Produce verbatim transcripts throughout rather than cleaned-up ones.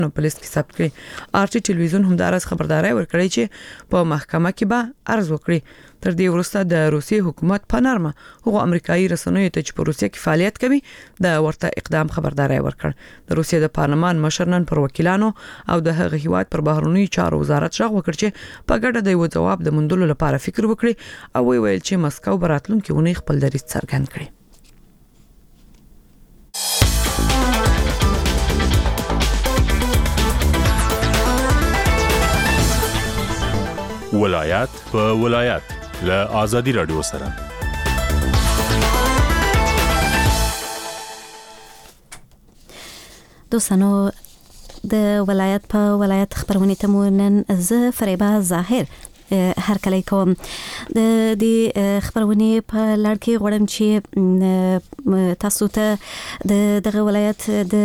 نو پولیس کې ثبت کړي. آرټي ټلویزیون هم دا راز خبرداري ورکړي چې په محکمه کې به عرض وکړي. تر دې وروسته د روسیې حکومت په نرمه هغه امریکایي رسنیو ته چې په روسیې کې فعالیت کوي د ورته اقدام خبرداري ورکړ. د روسیې د پارلمان مشر نن پر وکیلانو او د هغه هیواد پر بهرنی چارو وزارت ژغ وکړ چې په ګډه د یو جواب د موندلو لپاره فکر وکړي او ویل چې مسکو براتلونکو ونی خپل دریځ څرګند کړي. ولایت په ولایت له آزادي رادیو سره. دوستانو د ولایت په ولایت خبرونه ته مو نن زه فریبا ظاهر هر کله کوم د دې خبرونه په لړ کې غواړم چې تاسو ته د دغه ولایت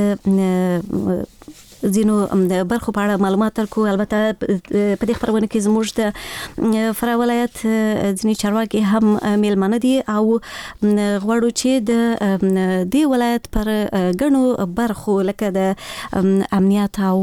د زینو د برخو په اړه معلومات ورکو. البته په دې خبرونه کې زموږ د فرا ولایت ځینې چارواکي هم میلمانه دي او غواړو چې د دې ولایت پر ګڼو برخو لکه د امنیت او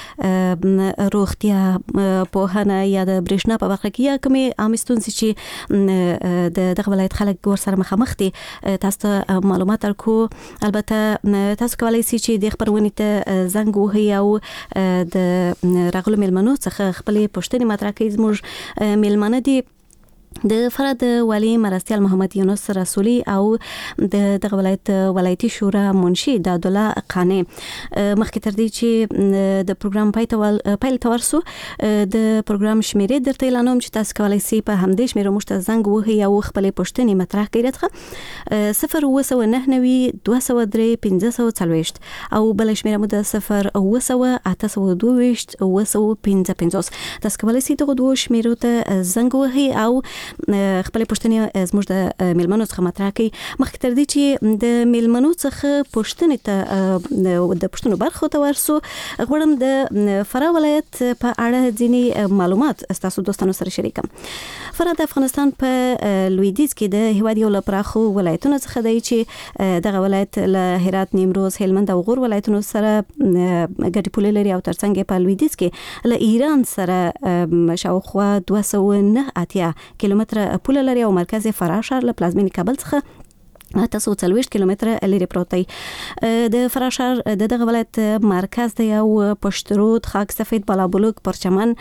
روغتیا پوهنه یا د برېښنا په برخه کې یا کومې عامه ستونزې چې د دغه ولایت خلک ورسره مخامخ دي تاسو ته معلومات ورکو. البته تاسو کولای شئ چې د خبرونه ته زنګ وهئ او د راغلو میلمنو څخه خپلې پوښتنې مطرح کړئ. زموږ میلمانه دي د فرد والی مرستیال محمد یونس رسولی او د دغه ولایت ولایتي شورا منشي د عبد الله قانع. مخکې تر دې چې د پروګرام پای پیل تورسو د پروګرام شمیرې درته اعلانوم چې تاسو کولای شئ په همدې شمیرو مشته زنګ وهئ او خپلې پوښتنې مطرح کړئ. راځه صفر اوه سوه نهه نوي دوه سوه درې پنځه سوه څلوېښت او بل شمیره مو د صفر اوه سوه اته سوه دوه ویشت اوه سوه پنځه پنځوس. تاسو کولای شئ دغه دوه شمیرو ته زنګ وهئ او خپل پوښتنې زموږ د میلمنو څخه مطرح کړئ. مخکې تر دې چې د میلمنو څخه پوښتنې ته د پوښتنو برخو ته ورسو غواړم د فرا ولایت په اړه ځینې معلومات تاسو دوستانو سره شریکم. فرا د افغانستان په لویدیځ کې د هیواد یو له پراخو ولایتونو څخه دی چې دغه ولایت له هرات، نیمروز، هلمند او غور ولایتونو سره ګډې پولې لري او ترڅنګ په لویدیځ کې له ایران سره شاوخوا دوه سوه نه اتیا کیلومتره پوله لري او مرکز فرا ښار له پلازمینې کابل څخه تاسو څلوېښت کیلومتره لري پروت دی. د فرا ښار د دغه ولایت مرکز دی او پشترود، خاک سفید، بالابلوک، پرچمن،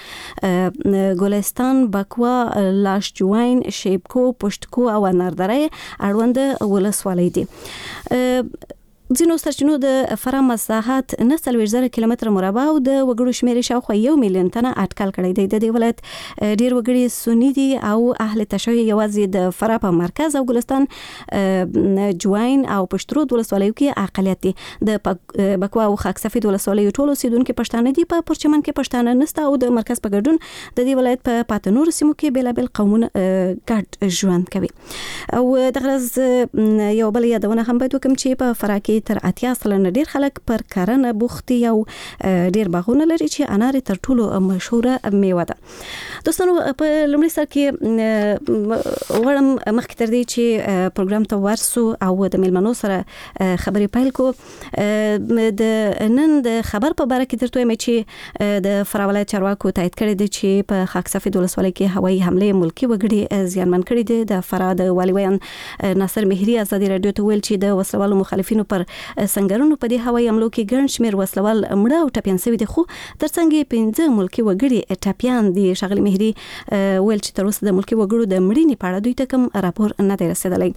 ګلستان، بکوا، لاشجوین، شیبکو، پشتکو او اناردره اړوند ولسوالۍ دي. ځینو سرچینو د فرا مساحت نه څلوېښت زره کیلومتره مربع او د وګړو شمېر شاوخوا یو میلیون تنه اټکل کړی دی. د دې ولایت ډیر وګړي سنی دي او اهل تشیع یوازې د فرا په مرکز او ګلستان، جوین او پشترود ولسوالیو کې اقلیت دي. د بکوا او خاک سفید ولسوالیو ټول اوسیدونکو پښتانه دي. په پرچمن کې پښتانه نشته او د مرکز په ګډون د دې ولایت په پاتې نورو سیمو کې بیلابل قومونه ګډ ژوند کوي. او دغه ورځ یو بل یادونه هم باید وکړم چې په فرا کې تر اتیا سلنه ډیر خلک پر کرنه بوخت دي او ډیر باغونه لري چې انار تر ټولو مشهوره میوه ده. دوستانو په لومړي سر کې غواړم مخکې تر دې چې پروګرام ته ورسو او د میلمنو سره خبرې پیل کو د نن د خبر په باره کې درته وایم چې د فرا ولایت چارواکو تایید کړی دی چې په خاک سفید ولسوالۍ کې هوایي حمله ملکی وګړي زیانمن کړي دي. د فرا د والي ویان ناصر مهری ازادي رادیو ته ویل چې د وسلوالو مخالفینو پر سنگرونو په دې هوایي حملو کې ګڼ شمېر وسلوال مړه او ټپیان شوي دي، خو ترڅنګ پنځه ملکي وګړي ټپیان دي. ښاغلي مهری ویل چې تر اوسه د ملکي وګړو د مړینې په اړه دوی ته کوم راپور نه دی رسېدلی.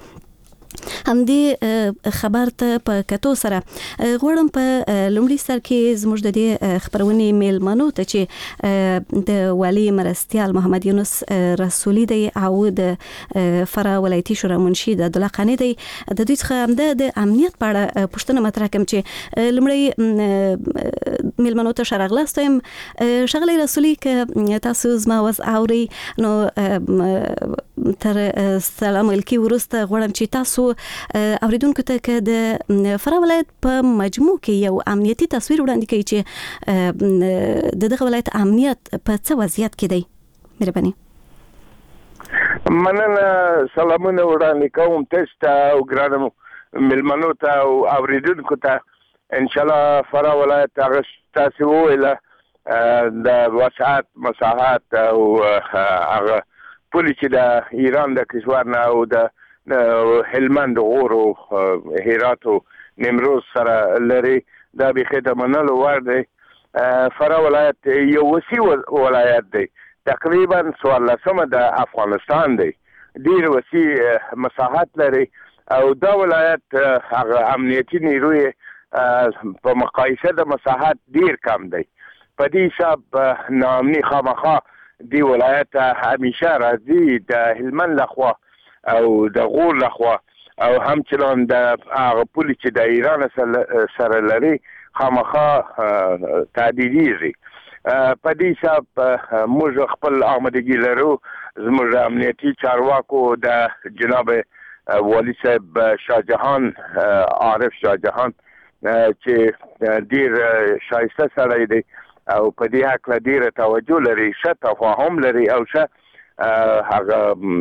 همدې خبر ته په کتو سره غواړم په لومړي سر کې زموږ د دې خبرونې میلمنو ته چې د والي مرستیال محمد یونس رسولی دی او د فرا ولایتي شورا منشي د عبد الله قانع دی د دوی څخه د امنیت په اړه پوښتنه مطرح کوم چې لومړی میلمنو ته ښه راغلاست وایم. ښاغلی رسولی که تاسو زما وضع اورئ نو تر سلام ویلکي وروسته غواړم چې تاسو اوریدونکو ته که د فرا ولایت په مجموع کې یو امنیتي تصویر وړاندې کوي چې د دغه ولایت امنیت په څه وضعیت کې دی. مهرباني. مننه. سلامونه وړاندې کوم تاسو ته او ګرانو میلمنو ته او اوریدونکو ته. ان شاء الله فرا ولایت هغه تاسو ویل د وسعت مساحت او هغه پولی چې د ایران د کشور نه او د هلمند غور او هرات او نیمروز سره لري دا به خدمتونو ور دی. فراه ولایت یو وسیع ولایت دی، تقریبا څوارلسمه د افغانستان دی، ډیر وسیع مساحت لري او دا ولایت هغه امنیتي نیروی په مقایسه د مساحت ډیر کم دی. په دې حساب ناامني خامخا دی ولایت همیشه راځي د هلمند لخوا او د غور لخوا او همچنان د هغه پولی چې د ایران سره لري خامخا تعدیلیږي. په دې حساب موږ خپل آمادګي لرو. زموږ امنیتي چارواکو د جناب والی صاحب شاهجهان عارف شاهجهان چې ډیر شایسته سړی دی او په دې حق ډیره توجه لري، ښه تفاهم لري او ښه هغه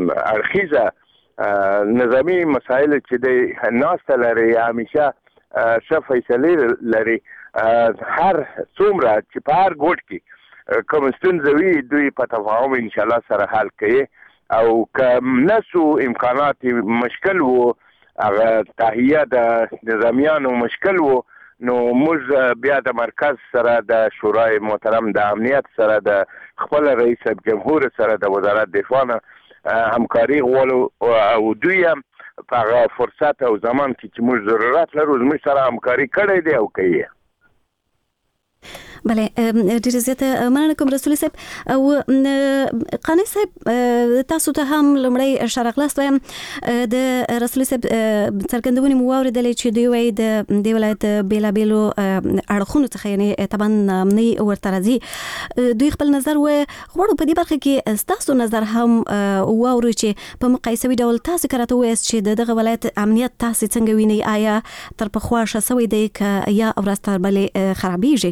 اړخیزه نظامی مسایل چې دی ناسته لري، همیشه ښه فیصلې لري. هر څومره چې په هر ګوټ کې کوم ستونزه وي دوی په تفاهم انشاءالله سره حل کوي او که نسو امکانات مشکل وو هغه تهیه د نظامیانو مشکل وو نو موږ بیا د مرکز سره د شورای محترم د امنیت سره د خپل رئیس جمهور سره د وزارت دفاع نه همکاري غواړو او دوی هم په هغه فرصت او زمان کې چې موږ ضرورت لرو زموږ سره همکاري کړی دی او کوي. بله ډیره زیاته مننه کوم رسولي صاحب. او قانع صاحب تاسو ته هم لمړی اشاره خلاص وایم د رسولي صاحب څرګندونې مو واورېدلې چې دوی وایي د دې ولایت بېلابېلو اړخونو څخه یعنې طبعا امني ورته راځي، دوی خپل نظر وایي. غواړو په دې برخه کې ستاسو نظر هم واورو چې په مقایسوي ډول تاسو که راته ووایاست چې د دغه ولایت امنیت تاسې څنګه وینئ؟ آیا تر پخوا ښه سوی دی که یا ورځ تر بلې خرابېږي؟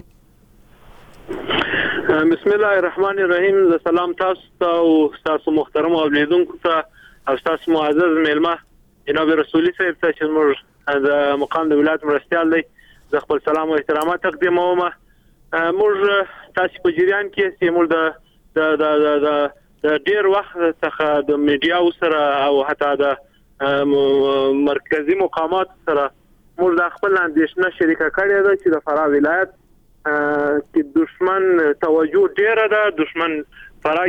بسم الله الرحمن الرحیم. ز سلام تاسو ته او تاسو محترم اوریدونکو ته او تاسو معزز میلمه جناب رسولي صاحب ته چې موږ د مقام د ولایت مرستیال دی ز خپل سلام او احترامات تقدیموم. موږ تاسو په جریان کې چې موږ د د د د ډیر وخت څخه د میډیا سره او حتی د مرکزی مقامات سره موږ د خپل اندیشنه شریکه کړې ده چې د فراه ولایت کې دشمن توجه ډیره ده. دشمن فراه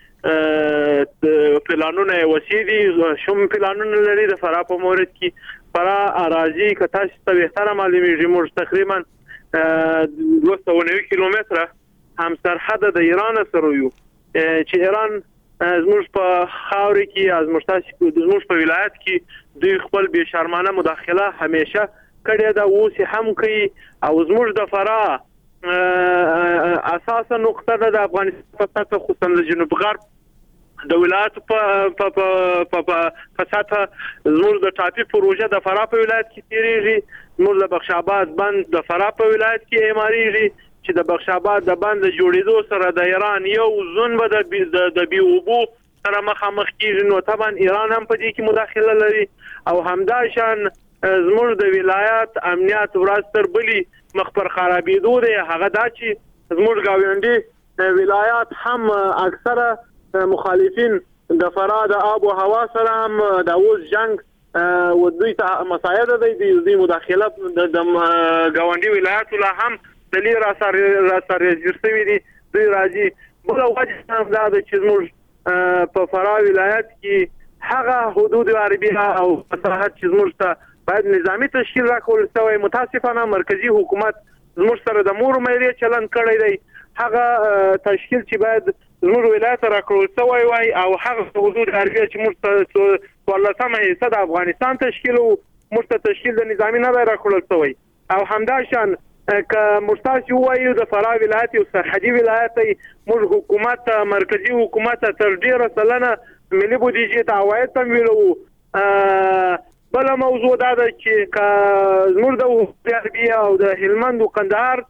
کې پلانونه وسیع دي، شوم پلانونه لري د فراه په مورد کې. فراه اراضي که تاسو ته بهتره معلومیږي موږ تقریبا دوه سوه نوي کیلومتره هم سرحد د ایران سره یو چې ایران زموږ په خاورې کې زموږ تاسو زموږ په ولایت کې دوی خپل بې شرمانه مداخله همیشه کړې ده، اوس هم کوي. او زموږ د فراه اساسا نقطه ده د افغانستان په سطح خصوصا د جنوب غرب د ولایت په په په سطح زموږ د ټاپي پروژه د فراه په ولایت کې تیریږي، زموږ د بخش آباد بند د فراه په ولایت کې اعماریږي چې د بخش آباد د بند جوړېدو سره د ایران یو زون به د د بي اوبو سره مخامخ کیږي. نو طبعا ایران هم په دې کې مداخله لري او همدا شان زموږ د ولایت امنیت ورځ تر بلې مخ پر خرابېدو دی. هغه دا چې زموږ ګاونډي ولایات هم اکثره مخالفین د فراه د آب او هوا سره هم د اوس جنگ و دوی ته مساعده دی د دوی مداخله د ګاونډي ولایاتو له هم د لیر اثر اثر جوړوي دي دوی راځي. بل وجه هم دا چې زموږ په فراه ولایت کې هغه حدود عربیه او مساحت چې زموږ ته باید نظامی تشکیل راکول شوی. متاسفانه مرکزی حکومت زموږ سره د مور مېرې چلن کړی دی. هغه تشکیل چې باید زموږ ولایت راکول شوی وای او هغه حدود عربیه چې موږ ته ولسمه حصہ د افغانستان تشکیل او موږ ته تشکیل د نظامی نه راکول شوی. او همدا شان که مستاسی وایو د فراه ولایت او سرحدي ولایت موږ حکومت مرکزی حکومت تر ډیره سلنه ملي بودیجه ته عواید تمویلوي. بل موضوع دا ده چې که زموږ د غربي او د هلمند او قندهار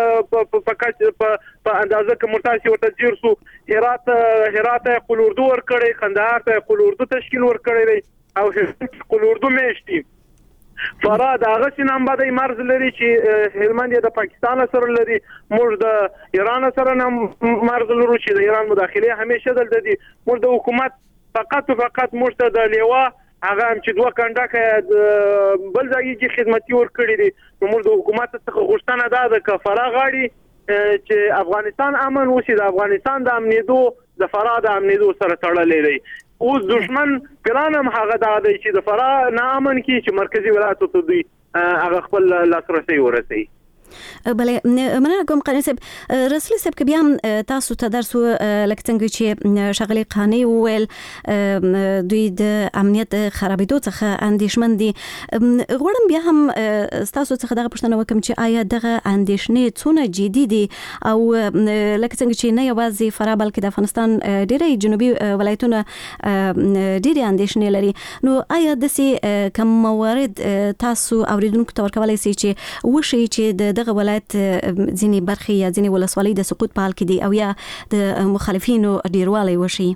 په اندازه که مرتاسي ورته ځیر سو هرات هرات قل اردو ورکړی، قندهار ته قل اردو تشکیل ورکړی دی او قل اردو میشتي فرا د هغه سینام باندې مرز لري چې هلمند د پاکستان سره لري موږ د ایران سره مرز لرو چې د ایران مداخله همیشه دلته دي موږ د حکومت فقط فقط موږ ته د لیوا هغه هم چې دوه کنډکه بل ځای کې خدمتي ور کړی دي موږ د حکومت څخه غوښتنه ده د کفاره غاړي چې افغانستان امن وشي د افغانستان د امنیدو د فرا د امنیدو سره تړلې دی اوس دشمن پلان هم هغه دا دی چې د فرا نه امن کی چې مرکزی ولایت ته دوی هغه خپل لاسرسي ورسي بلې مننه کوم قانون صاحب رسول صاحب کې بیا تاسو ته درسو لکه څنګه چې شغلي قانوني ویل دوی د امنیت خرابېدو څخه اندېښمن دي غواړم بیا هم تاسو څخه دغه پوښتنه وکم چې آیا دغه اندېښنې څونه جدي دي او لکه څنګه چې نه یوازې فرا بلکې د افغانستان ډېری جنوبي ولایتونه ډېرې اندېښنې لري نو آیا داسې کوم موارد تاسو اوریدونکو ته ورکولی سئ چې وشي چې د دغه ولایت ځینې برخې یا ځینې ولسوالۍ د سقوط په حال کې دي او یا د مخالفینو ډیروالی وشي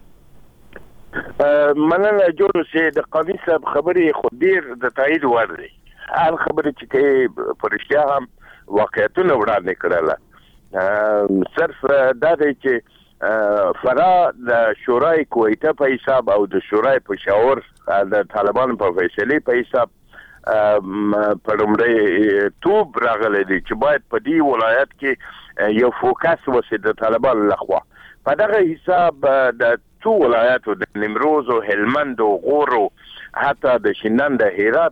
مننه جوړ سي د قاضي صاحب خبرې خو ډیر د تایید وړ دي هر خبرې چې کوي په رښتیا هم واقعیتونه وړاندې کړله صرف دا دی چې فرا د شورای کویته په حساب او د شورای پېښور د طالبانو په فیصلې په حساب پرمړې توب راغلي دي چې باید په دې ولایت کې یو فوکس وسي د طالبانو لخوا په دغه حساب د ټول ولایتو د نیمروز او هلمند او غور حتی د شینان د هرات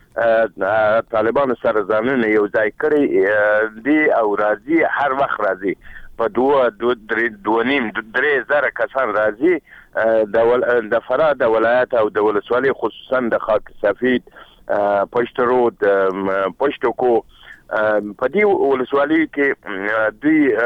نه طالبانو سره ځانونه یو ځای کړی دي او راځي هر وخت راځي په دوه درې دوه نیم درې زره کسان راځي د فرا د ولایت او د ولسوالۍ خصوصا د خاک سفید پښتو رود پښتو کو په دې ولسوالۍ کې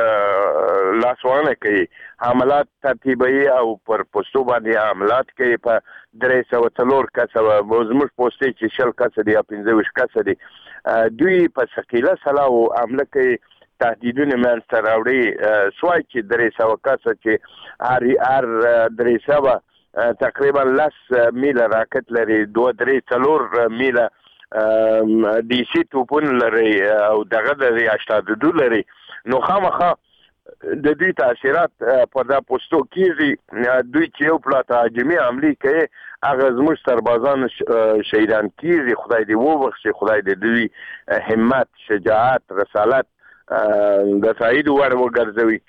دوی لاسوانه کوي حملات ترتیبي او پر پښتو باندې حملات کوي په درې سوه څلور کسه زموږ پوسټې چې شل کسه دي یا پنځه ویشت کسه دي دوی په ثقيله سلاو حمله کوي تهدیدونه منځته راوړي سوای چې درې سوه کسه چې هر هر درې سوه تقریبا لس میله راکټ لري دوه درې څلور میله ډي سي توپون لري او دغه د اشتادو لري نو خامخا د دوی تاثیرات په دا پوسټو کېږي دوی چې یو پلاټ هجومي عملي کوي هغه زموږ سربازان شهیدان کېږي خدای دې وبخښي خدای دې دوی همت شجاعت رسالت د تایید وړ وګرځوي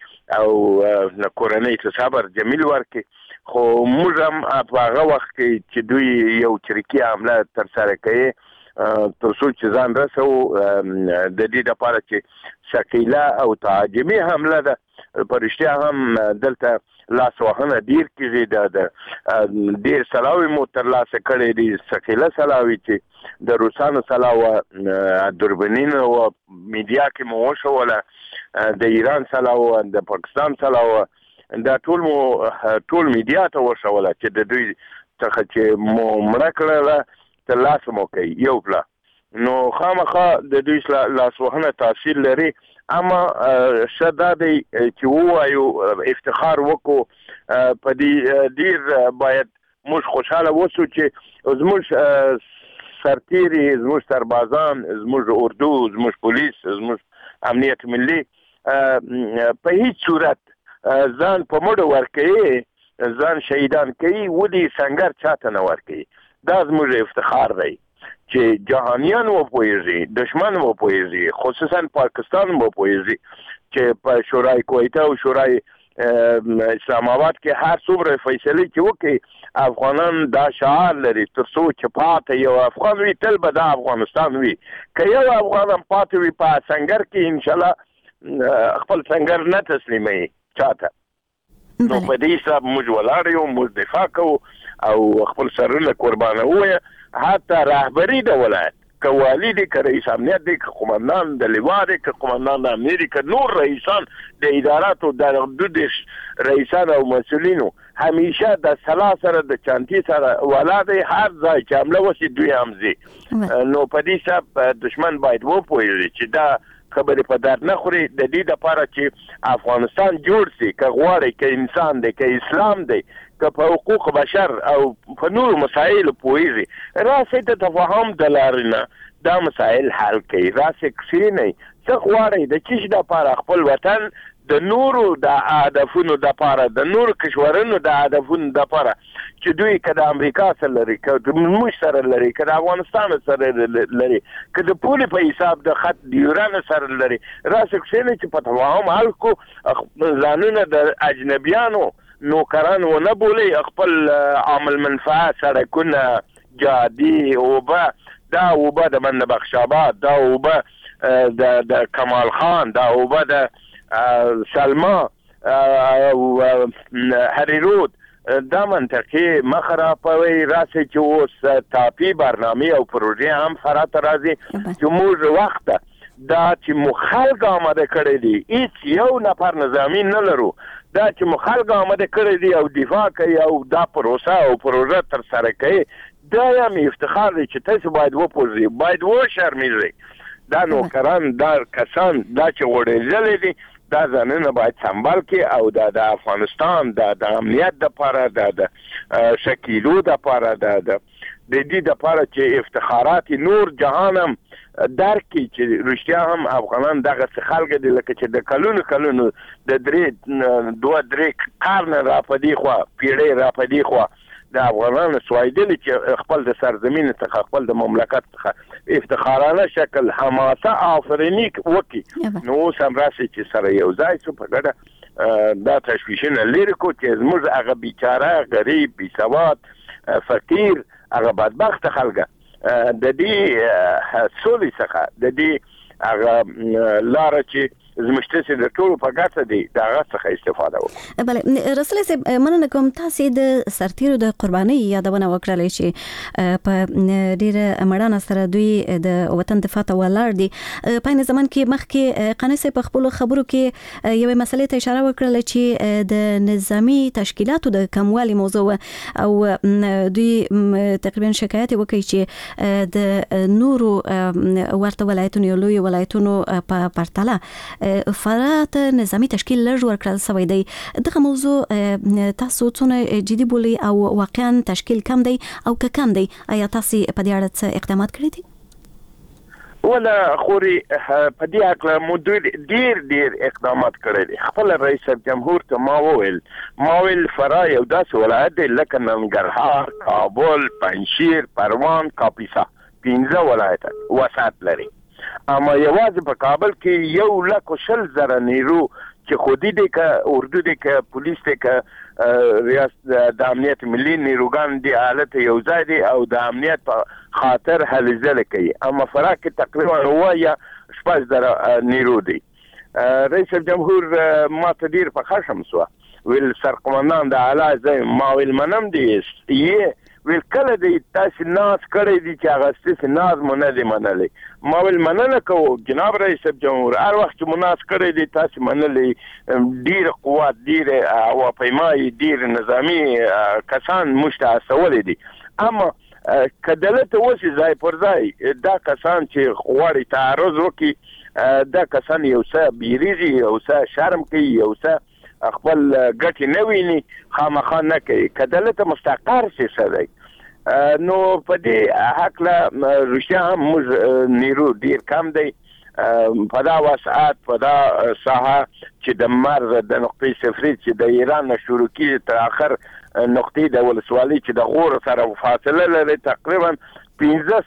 او کورنۍ ته صبر جمیل ورکړي خو موږ هم په هغه وخت کې چې دوی یو چریکي حمله ترسره کوي تر څو چې ځان رسو د دې لپاره چې ثقيله او تهاجمي حمله ده په رښتیا هم دلته لاسوهنه ډیر کېږي د ډیر سلاوي مو ترلاسه کړی دي ثقيله سلاوي چې د روسانو سلاوه دوربینین او میډیا کې مو وشوله د ایران سلاوه د پاکستان سلاوه دا ټول مو ټول میډیا ته وشوله چې د دوی څخه چې مو مړه کړله ترلاسه مو کوي یو پلا نو خامخا د دوی لاسوهنه تاثیر لري اما شدا دی چې وایو افتخار وکړو په دې ډیر باید موږ خوشاله وسو چې زموږ سرتیري زموږ سربازان زموږ اردو زموږ پولیس زموږ امنیت ملي په هیڅ صورت ځان په مړه ورکوي ځان شهیدان کوي ودي سنگر چاته نه ورکوي دا زموږ افتخار دی چې جهانیان وپوهیږي دشمن وپوهیږي خصوصا پاکستان وپوهیږي چې په شورای کویته او شورای اسلام آباد کې هر څومره فیصله چې وکړي افغانان دا شعار لري تر څو چې پاتې یو افغان وي تل به دا افغانستان وي که یو افغان هم پاتې وي په سنگر کې انشاءالله خپل سنگر نه تسلیموي چاته نو په دې حساب موږ ولاړ یو موږ دفاع کوو او خپل سرونه قربانوي حتی رهبری د ولایت که والی دی که رئیس امنیت دی که قماندان د لوا دی که قماندان د امنیت دی که نور رئیسان د اداراتو د دو دیش رئیسان او مسئولینو همیشه د سلا سره د چانتی سره والا دی هر ځای چې حمله وشي دوی هم ځي نو په دې حساب دشمن باید وپوهیږي چې دا خبرې په در نه خوري. د دې لپاره چې افغانستان جوړ شي، که غواړي که انسان دی که اسلام دی که په حقوق بشر او په نورو مسایلو پوهیږي، راسئ د تفاهم د لارې نه دا مسایل حل کړي. راسئ کښېنئ، څه غواړئ د څه شي لپاره خپل وطن د نورو د هدفونو لپاره د نورو کشورونو د هدفونو لپاره چې دوی که د امریکا سره لري که د موږ سره لري که د افغانستان سره لري که د پولې په حساب د خط د ایران سره لري، راسئ کښېنئ چې په تفاهم حل کړو، ځانونه د اجنبیانو نوکران ونه بولي، خپل عامل منفعه سړکونه، جادي، اوبه، دا اوبه د بند بخش آباد، دا اوبه د د کمال خان، دا اوبه د سلما او هری رود، دا منطقې مخرابوي. راسي چې اوس تاپي برنامه او پروژې هم فرات راځي چې موږ وخت دا چې مخالګ آماده کړی دي، هیڅ یو نفر نظامی نه لرو، دا چې مخالګ آماده کړی دي او دفاع کوي او دا پروسه او پروژه تر سره کوي، دا هم افتخار دی چې تاسو باید وپوزئ، باید وشرمېږئ. دا نوکران، دا کسان، دا چې غوړېدلي دي، دا ځانونه باید سنبال کړي او دا د افغانستان د د امنیت دپاره، د د شکیلو دپاره، د د دې دپاره چې افتخارات نور جهان هم درک کړي چې رښتیا هم افغانان دغسې خلک دي لکه چې د کلونو کلونو د درې دوه درې قرنه را په دې خوا پیړۍ را په دې خوا د افغانانو سوایدلي چې خپل د سرزمین څخه خپل د مملکت څخه افتخارانه شکل حماسه آفریني وکړي، نو اوس هم راسي چې سره یو ځای شو په ګډه دا تشویشونه لرې کړو چې زموږ هغه بیچاره غریب بېسواد فقیر هغه بدبخته خلکه د دې سولې څخه د دې هغه لاره چې زموږ څه د ټولو په ګټه دی د هغه څخه استفاده وکړو. بله رسول صاحب، مننه کوم. تاسې د سرتیرو د قربانۍ یادونه وکړلې چې په ډېره مړانه سره دوی د وطن دفاع ته ولاړ دي. په عین زمان کې مخکې قانع صاحب په خپلو خبرو کې یوې مسلې ته اشاره وکړله چې د نظامي تشکیلاتو د کموالي موضوع او دوی تقریبا شکایت وکړي چې د نورو ورته ولایتونو یو لوی ولایتونو په پرتله فرات نظامی تشکیل لږ ورکړل شوی دی. دغه موضوع تاسو څونه جدي بولئ او واقعا تشکیل کم دی او که کم دی، آیا تاسو په دې اړه څه اقدامات کړي دي؟ ولا خوري په دې اړه مو ډیر ډیر اقدامات کړي دي. خپل رئیس جمهور ته ما وویل ما ویل فرا یو داسې ولایت دی لکه ننګرهار، کابل، پنجشیر، پروان، کاپیسا، پنځه ولایت وسعت لري. اما یوازې په کابل کې یو لک و شل زره نیرو چې خودي دی که اردو دی که پولیس دی که ریاست د امنیت ملي نیروګان دی حالت یو ځای دی او د امنیت په خاطر هلې ځلې کوي. اما فرا کې تقریبا اووه یا شپږ زره نیرو دی. رئیس جمهور ما ته ډېر په خشم سوه، ویل سرقمندان د اعلی ځای، ما ویل منم دی یې ویل کله دی تاسې ناز کړی دی چې هغه ستاسې ناز مو نه دی منلی. ما ویل مننه کوو جناب رئیس جمهور، هر وخت چې مو ناز کړی دی تاسې منلی، ډېر قوت، ډېر هواپیمایي، ډېر نظامي کسان موږ ته استولی دي. اما که دلته اوسي ځای پر ځای دا کسان چې غواړي تعرض وکړي، دا کسان یو څه بیریږي، یو څه شرم کوي، یو څه خپل ګټې نه ویني، خامخا نه کوي. که دلته مستقر شي څه دی. نو په دې هکله رښتیا هم موږ نیرو ډېر کم دی په دا وسعت، په دا ساحه چې د مرز د نقطې صفري چې د ایران نه شروع کېږي تر آخر نقطې د ولسوالۍ چې د غور سره فاصله لري تقریبا پنځه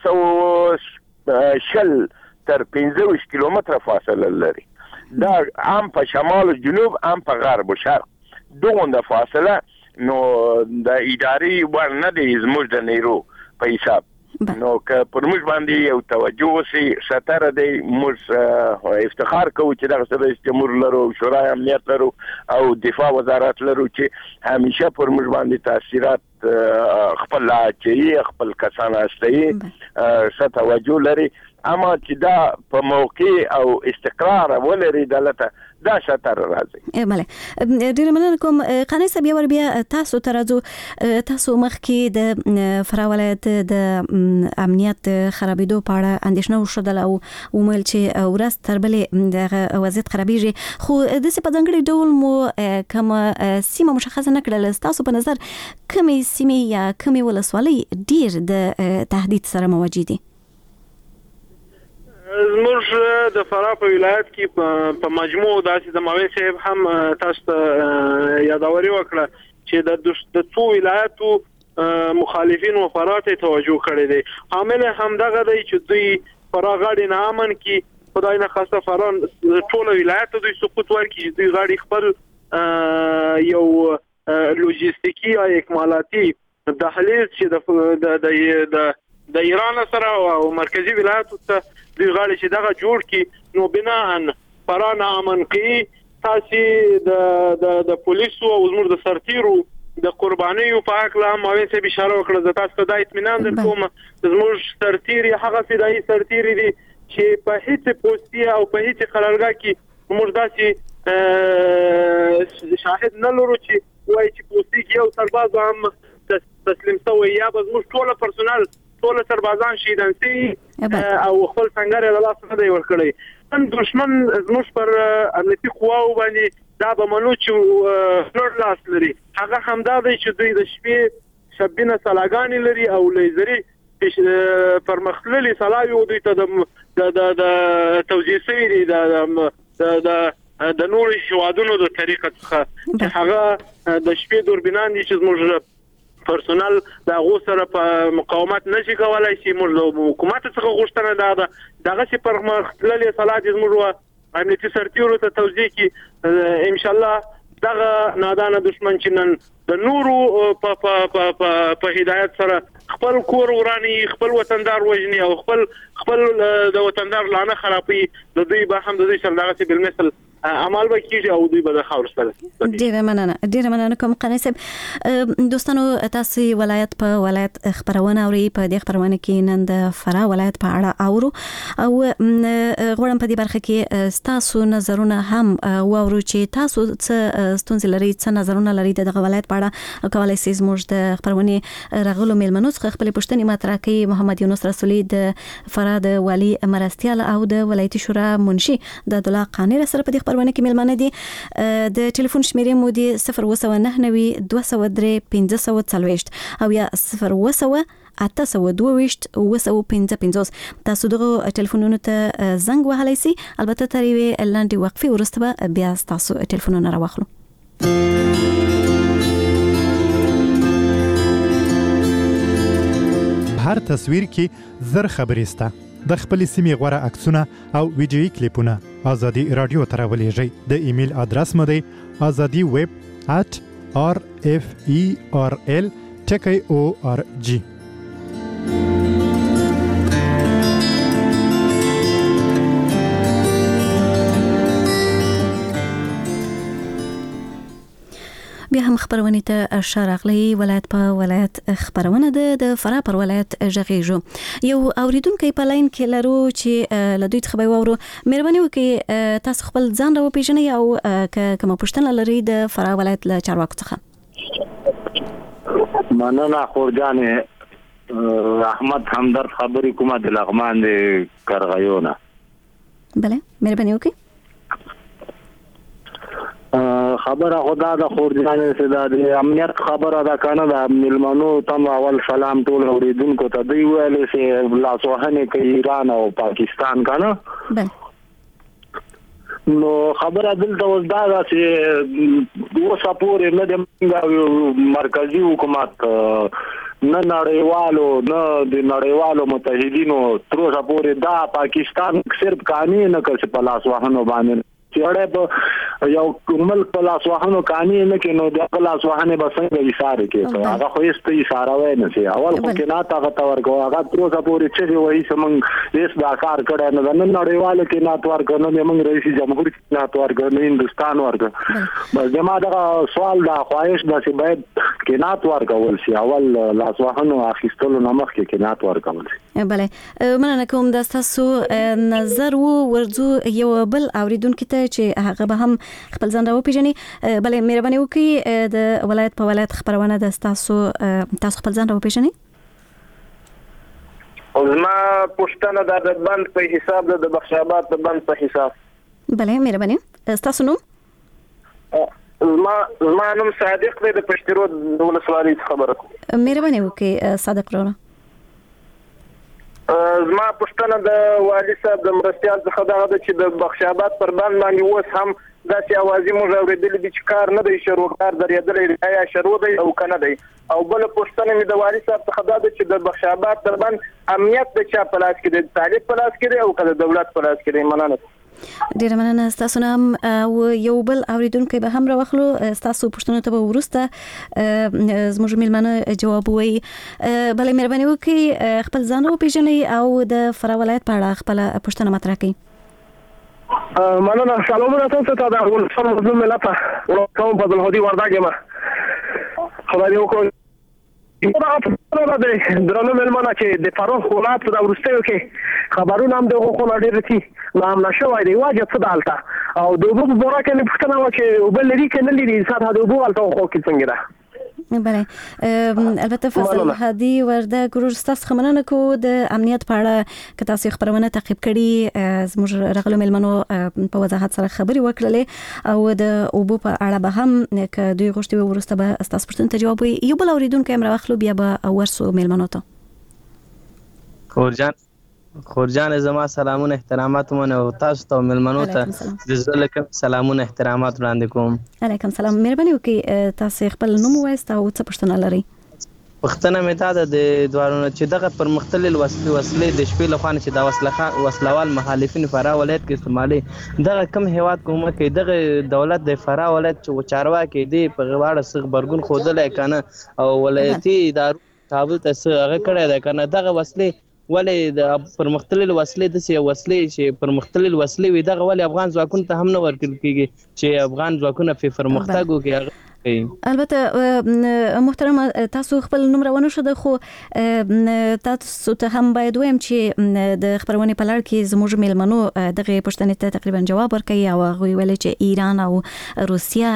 سوه شل تر پنځه ویشت کیلومتره فاصله لري. دا هم په شمال و جنوب هم په غرب و شرق دومره فاصله، نو د ادارې وړ نه دی زموږ د نیرو په حساب. نو که پر موږ باندې یو توجه وشي ښه دی. موږ افتخار کوو چې دغه رئیس جمهور لرو، شورای امنیت لرو او دفاع وزارت لرو چې همیشه پر موږ باندې تاثیرات خپل اچوي، خپل کسان استوي، ښه توجه لري. اما چې دا په موقع او استقرار ولري دلته دا شتر راځي. بله ډیر مننه کوم قانی صاحب یو بیا تاسو ترازو تاسو مخکې د فراه ولایت د امنیت خرابېدو په اړه اندېښنه وشدل او ومل چې ورځ تر بلې د وضعیت خرابېږي خو د څه په ځانګړي ډول مو کوم سیمه مشخصه نه کړل تاسو په نظر کومې سیمې یا کومې ولسوالۍ ډیر د تهدید سره مواجه دي؟ زموږ د فراه په ولایت کې په مجموع داسې د ماوی صاحب هم تاسو ته یادوري وکړه چې د د څو ولایتو مخالفین و فراه ته توجه کړی دی. عامل هم دغه دی چې دوی فراه غاړي نه امن کې خدای نه خواسته فراه ټول ولایت دوی سقوط ورکړي دوی غاړي خپل یو لوجستیکی او اکمالاتي دهلیز چې د د د ایران سره او مرکزی ولایت ته دوی غاړي چې دغه جوړ کی نو بناء فراه نه امن کې تاسو د د د پولیسو او زموږ د سرتیرو د قربانیو په اړه ماوی څه اشاره وکړه د تاسو د اطمینان در کوم زموږ سرتیري هغه فدایي سرتیري دي چې په هیڅ پوسټي او په هیڅ قرارګاه کې موږ داسې شاهد نه لرو چې وایي چې پوسټي کې یو سرباز هم تسلیم شوی یا به زموږ ټول پرسونل ټول سربازان شهیدان شي او خپل څنګه له لاس نه دی ورکړی. ان دشمن زموږ پر امنیتي قواو باندې دا به منو چې فلور لاس لري هغه همدا دی چې دوی د شپې شبینه سلاګانی لري او لیزري پرمختللي سلاوي دوی ته د د د توزیع سوي دي د د د نور شوادونو د طریقه څخه چې هغه د شپې دوربینان دي چې زموږ پرسونل دا غو سره په مقاومت نشي کولای شي موږ حکومت څخه غوښتنه ده دغه چې پرمختللي صلاحیت زموږ امنیتي سرتیرو ته توزیع کی ان شاء الله دغه نادانه دشمن چې نن د نورو په په په هدایت سره خپل کور ورانی خپل وطندار وجني او خپل خپل د وطندار لانه خرابي د دوی به هم د دوی سره دغه بالمثل عمل وکړي او دوی به د خاور سره ډیره مننه ډیره مننه کوم قانی صاحب دوستانو تاسو ولایت په ولایت خبرونه اوري په دې خبرونه کې نن د فراه ولایت په اړه اورو او غواړم په دې برخه کې تاسو نظرونه هم واورو چې تاسو څه ستونزې لري څه نظرونه لري د ولایت په اړه کولای شئ زموږ د خبرونه رغلو میلمنو څخه خپل پوښتنې مطرح کړئ. محمد یونس رسولي د فراه د والي مرستيال او د ولایتي شورا منشي د عبد الله قانی سره په دې خبرونه کې میلمانه دي. د ټلیفون شمیرې مو دي صفر اووه سوه نهه نوي دوه سوه درې پنځه سوه څلوېښت او یا صفر اووه سوه اته سوه دوه ویشت اووه سوه پنځه پنځوس. تاسو دغه ټلیفونونو ته زنګ وهلی سئ البته تر یوې لاندې وقفې وروسته به بیا تاسو ټلیفونونه راواخلو. هر تصویر کې زر خبرې سته د خپل سیمې غوره عکسونه او ویډیویي کلیپونه آزادي رادیو ته راولېږئ. د ایمیل ادرس مو دی آزادي ویب ات آر اف ای آر ال ټکی او آر جی. بیا هم خبرونه ته شارغلی ولایت په ولایت خبرونه ده د فراه پر ولایت ژغېږو. یو اوریدونکو په لاین کې لرو چې له دوی څخه به وورو. مهرباني وکړئ تاسو خپل ځان را وپېژنئ او کومه پوښتنه لرئ د فراه ولایت له چارواکو څخه. مننه خورجانې احمد همدرد خبرې کومه د لغمان د کرغیونه. بله مهرباني وکړئ. خبره خدا د خورجانې سره د امنیت خبره ده کنه د ملمنو تم اول سلام ټول اوریدونکو ته دی ویل چې لاسوهنه کوي ایران او پاکستان کنه. نو خبره دلته اوس دا ده چې اوسه پورې نه د مرکزی حکومت نه نړیوالو نه د نړیوالو متحدینو تر اوسه پورې دا پاکستان صرف قانون نه کوي په لاسوهنه باندې چېړې په یو ملک په لاسوهنه قانون نه کې نو د په لاسوهنه به څنګه اشاره کوي هغه خو هیڅ اشاره وای نه سي اول خو کې نه تا تور کو هغه تر اوسه پورې چې وایي سمون هیڅ دا کار کړی نه نن نړیوالو کې نه تور کنه موږ رئیس جمهور کې نه تور کنه هندستان ورګه بس زما دا سوال دا خواهش دا چې باید کې نه تور کول شي اول لاسوهنه اخیستلو نه مخکې کې نه تور کول شي. بله مننه کوم د تاسو نظر وو ورځو یو بل اوریدونکو ته چې هغه به هم خپل ځان راوپیژني. بلې مهرباني وکړئ د ولایت په ولایت خبرونه د تاسو تاسو خپل ځان راوپیژنئ. زما پښتنه د بند په حساب د بخشاباد د بند په حساب. بلې مهرباني تاسو نوم؟ زما زما نوم صادق دی د پښتون رود د ولسوالۍ خبره کوم. مهرباني وکړئ صادق وروره. زما پښتنه د والي صاحب د مرستيال څخه دا ده چې د بخشاباد پر باندې باندې اوس هم داسې اوازې موږ اورېدلې دي چې کار نه دی شروع، کار درېدلې یا شروع دی او کنه دی. او بل پښتنه مې د والي صاحب څخه دا ده چې د بخشاباد پر باندې امنیت د چا په لاس کې دی، د طالب په لاس کې دی او کله دولت په لاس کې دی. مننه. ډیره مننه تاسو نام او یو بل اوریدونکو به هم راوخلو تاسو پښتنو ته ورسته زموږ میلمانه جواب وایي. بلې مهرباني وکړئ خپل ځان وپیژنئ او د فراه ولایت په اړه خپل پښتنه مطرح کړئ. مننه. سلام تاسو ته د ولسمشر مظلوم ملت ورکوم په دلهودي وردګ ما خبري وکړم. دا په دې درنو ملمنه چې د فراه ولایت د ورستیو کې خبرونه هم دغه خو ډیر دي نام نشوي دی واجب څه دالته او د وګړو بورا کې پښتنه و چې وبل لري کې نه لري ساده د وګړو الته خو کې څنګه ده. بله البته فصل هادي ورده ګروج ستاسو خبرونه کو د امنیت په اړه که تاسو خبرونه تعقیب کړي زموږ رغلو ملمنو په وضاحت سره خبري وکړلې او د اوبو په اړه به هم که دوی غوښتي ورسته به تاسو پښتون ته جواب وي. یو بل اوریدونکو هم راوخلو بیا به ورسو ملمنو ته. خورجان خورجان زما سلامونه احترامات مونږ او تاسو ته ملمنو ته د زړه له سلامونه احترامات وړاندې کوم. علیکم سلام. مهرباني وکړئ تاسو خپل نوم وایست او څه پوښتنه لرئ؟ پښتنه مې دا د دوارونو چې دغه پر مختلل وسلې وسلې د شپې لخوا چې دا وسله وسلوال مخالفین فراه ولایت کې استعمالي دغه کم هیواد کومه کې دغه دولت د فراه ولایت چې چارواکي دی په غواړه صغ برګون خودلای کنه او ولایتي ادارو کابل ته هغه کړی دا کنه دغه وسلې ولې د پر مختلل وسلې د سي وسلې چې پر مختلل وسلې وي دغه ولې افغان ځواکونو ته هم نه ورکړل کیږي چې افغان ځواکونه په پرمختګ وکړي. البته محترم تاسو خپل نوم روانو شو خو تاسو ته هم باید ویم چې د خبرونه په لړ کې زموږ میلمنو دغه پښتنې ته تقریبا جواب ورکړي او هغه ویل چې ایران او روسیا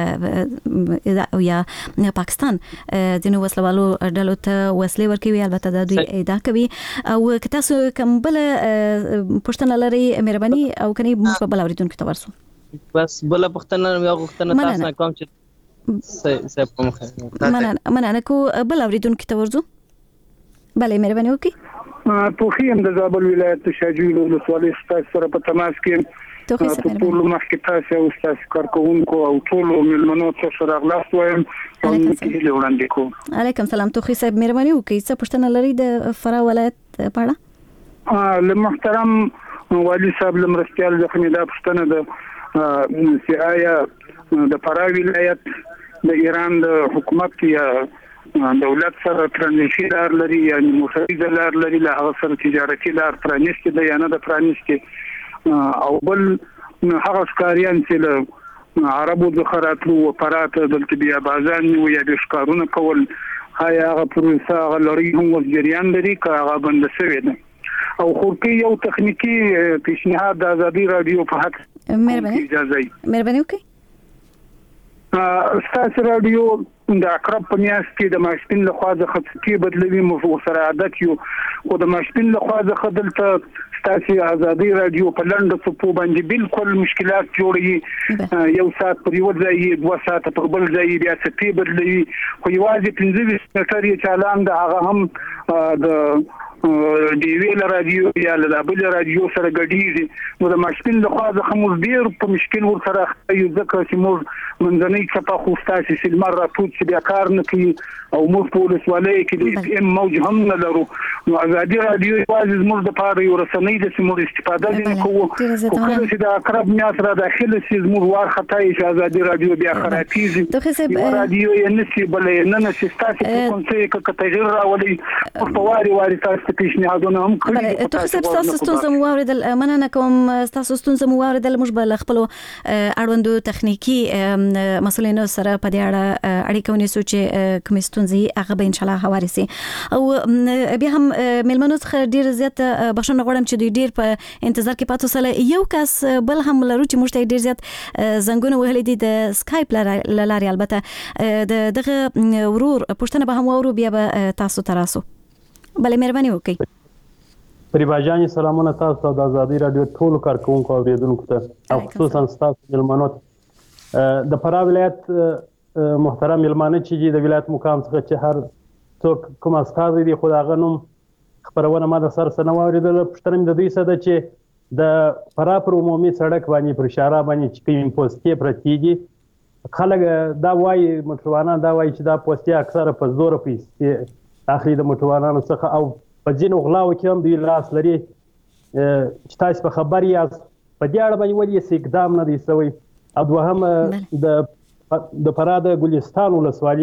او یا پاکستان د نو وسلوالو ډلو ته وسلې ورکوي. البته د دوی ادعا کوي او که تاسو کوم بل پښتنه لري مهرباني او کني موږ بل اوریدونکو ته ورسو. بس بل پښتنه یو غوښتنه تاسو نه کوم چې سه په مخه مننه مننه کو بل اوریدونکو ته ورزو. بله مهرباني وکړئ. توخی هم د زابل ولایت شاجوی ولسوالۍ ستاسو سره په تماس کې ټول مخکې تاسو او تاسو کارکونکو او ټول ملمنو ته سره غلاس وایم او کې وړاندې کوم. علیکم سلام. توخی صاحب مهرباني وکړئ څه پوښتنه لرئ د فراه ولایت په اړه؟ له محترم والي صاحب لمرستيال د خمیدا پښتنه د سیایا د فراه ولایت د ایران د حکومت یا دولت سره ترانزیشي لار لري یعنی موسیقي لار لري له هغه سره تجارتي لار پرانیستي ده یا نه د پرانیستي او بل هغه ښکاریان چې له عربو ذخراتو او پرات دلته بیا بازان او یا د ښکارونه کول هغه پروسه هغه لري هم وزجریان لري که هغه بند شوی ده او خو کې یو تخنیکی پیشنهاد د ازادي رادیو په حق مهرباني مهرباني وکړئ. ستاسو رادیو د اقرب په میاشت کې د ماشین له خوا د خطي بدلوي مو سره عادت یو او د ماشین له خوا د خدلته ستاسو ازادي رادیو په لنډه صفو باندې بالکل مشکلات جوړي یو ساعت پر یو ځای دوه ساعت پر بل ځای بیا څه بدلوي خو یوازې پنځه متر یې چالان د هغه هم د دی ویل رادیو یا د بل رادیو سره ګډیږي نو د ماشین له خوا د خموز ډیر په مشکل ور سره یو ځکه چې موږ منځنۍ چپه خو ستاسو سلمر راپوت چې بیا کار نه کوي او موږ په ولسوالۍ کې د اف ام موج هم نه لرو نو ازادي رادیو یوازې موږ د پاره یو رسنۍ د سیمو استفاده نه کوو خو کله چې د اقرب میاس را داخله سي موږ وار خطای چې ازادي رادیو بیا خرابېږي رادیو یې نشي بلې نه نشي ستاسو په کنسي کې تغیر راولي او په واري واري تاسو پیشنهادونه هم کړی ته خو تاسو ستونزه مو واردل مننه کوم تاسو ستونزه مو واردل موږ بل خپل اړوندو تخنیکی مسولینو سره په دې اړه اړیکه ونیسو چې کوم ستونزې هغه به ان شاء الله هواري سي. او بیا هم ملمنو څخه ډیر زیات بښنه غواړم چې دوی ډیر په انتظار کې پاتې سره. یو کس بل هم لرو چې موږ ته ډیر زیات زنګونه وهلي دي د سکایپ لارې، البته د دغه ورور پښتنه به هم ورو بیا به تاسو تراسو. بلې مهرباني وکړئ. پریبا جان سلامونه تاسو د آزادۍ رادیو ټول کارکونکو او اوریدونکو ته او خصوصا تاسو ملمنو د فراه ولایت محترم ملمانه چې د ولایت مقام څخه چې هر څوک کوم استاد دي خو هغه نوم خبرونه ما د سر سره واوریدل. پښتنه د دوی سره چې د فراه پر عمومي سړک باندې پر اشاره باندې چې کوم پوسټي پرتی دي خلک دا وایي موټروانان دا وایي چې دا پوسټي اکثره په زور پیسې اخلي د موټروانانو څخه او په ځینو غلاو کې هم دوی لاس لري. چې تاسو په خبر یاست په دې اړه باندې ولې هیڅ اقدام نه دی شوی؟ او دوهم د د فراه د ګلستان ولسوالي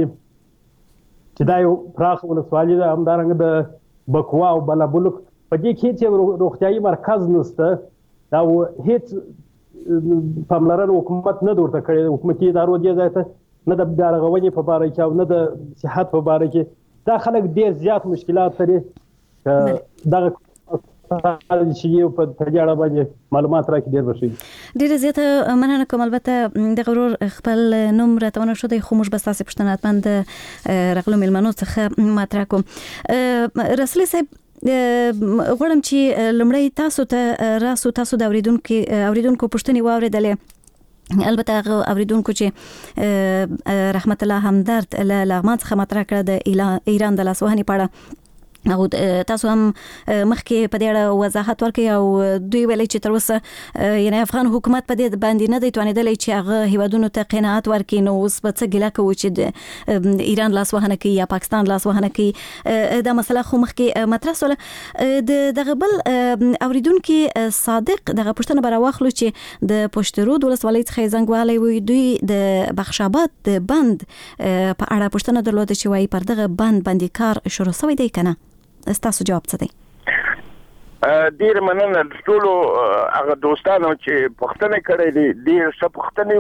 چې دا یو پراخ ولسوالي ده، همدارنګه د بکوا او بلابلوک په دې کې چې روغتیايي مرکز نشته او هیڅ پاملرنه حکومت نه ورته کړې. حکومتي ادارو دې ځای ته نه د بیارغونې په باره کې او نه د صحت په باره کې دا خلک ډیر زیات مشکلات لري. دغه چې په تجارت باندې معلومات راکړي ډیر بشي. ډیر زیاته مننه کوم. البته د غرور خپل نوم راتونه شو د خو مش بس تاسو پښتنه پند رغلو ملمنو څخه مطرح کوم. رسلي صاحب غواړم چې لمړی تاسو ته راسو تاسو د اوریدونکو اوریدونکو پښتني واوریدلې. البته هغه اوریدونکو چې رحمت الله همدرد له لغمان څخه مطرح کړ د ایران د لاسوهنې په اړه او تاسو هم مخکې په دې اړه وضاحت ورکړئ او دوی ویلي چې تر اوسه یعنی افغان حکومت په دې باندې نه دی توانیدلی چې هغه هیوادونو ته قناعت ورکړي. نو اوس به څه ګیله کوو چې د ایران لاسوهنه کوي یا پاکستان لاسوهنه کوي؟ دا مسله خو مخکې مطرح شوله. د دغه بل اوریدونکي صادق دغه پوښتنه به راواخلو چې د پشترود ولسوالۍ څخه زنګ والی وي، دوی د بخشاباد د بند په اړه پوښتنه درلوده چې وایي پر دغه بند باندې کار شروع شوی دی که نه؟ تاسو جواب څه دی؟ ډیر مننه ټول هغه دوستانو چې پښتنه کړې دي. ډیر څه پښتني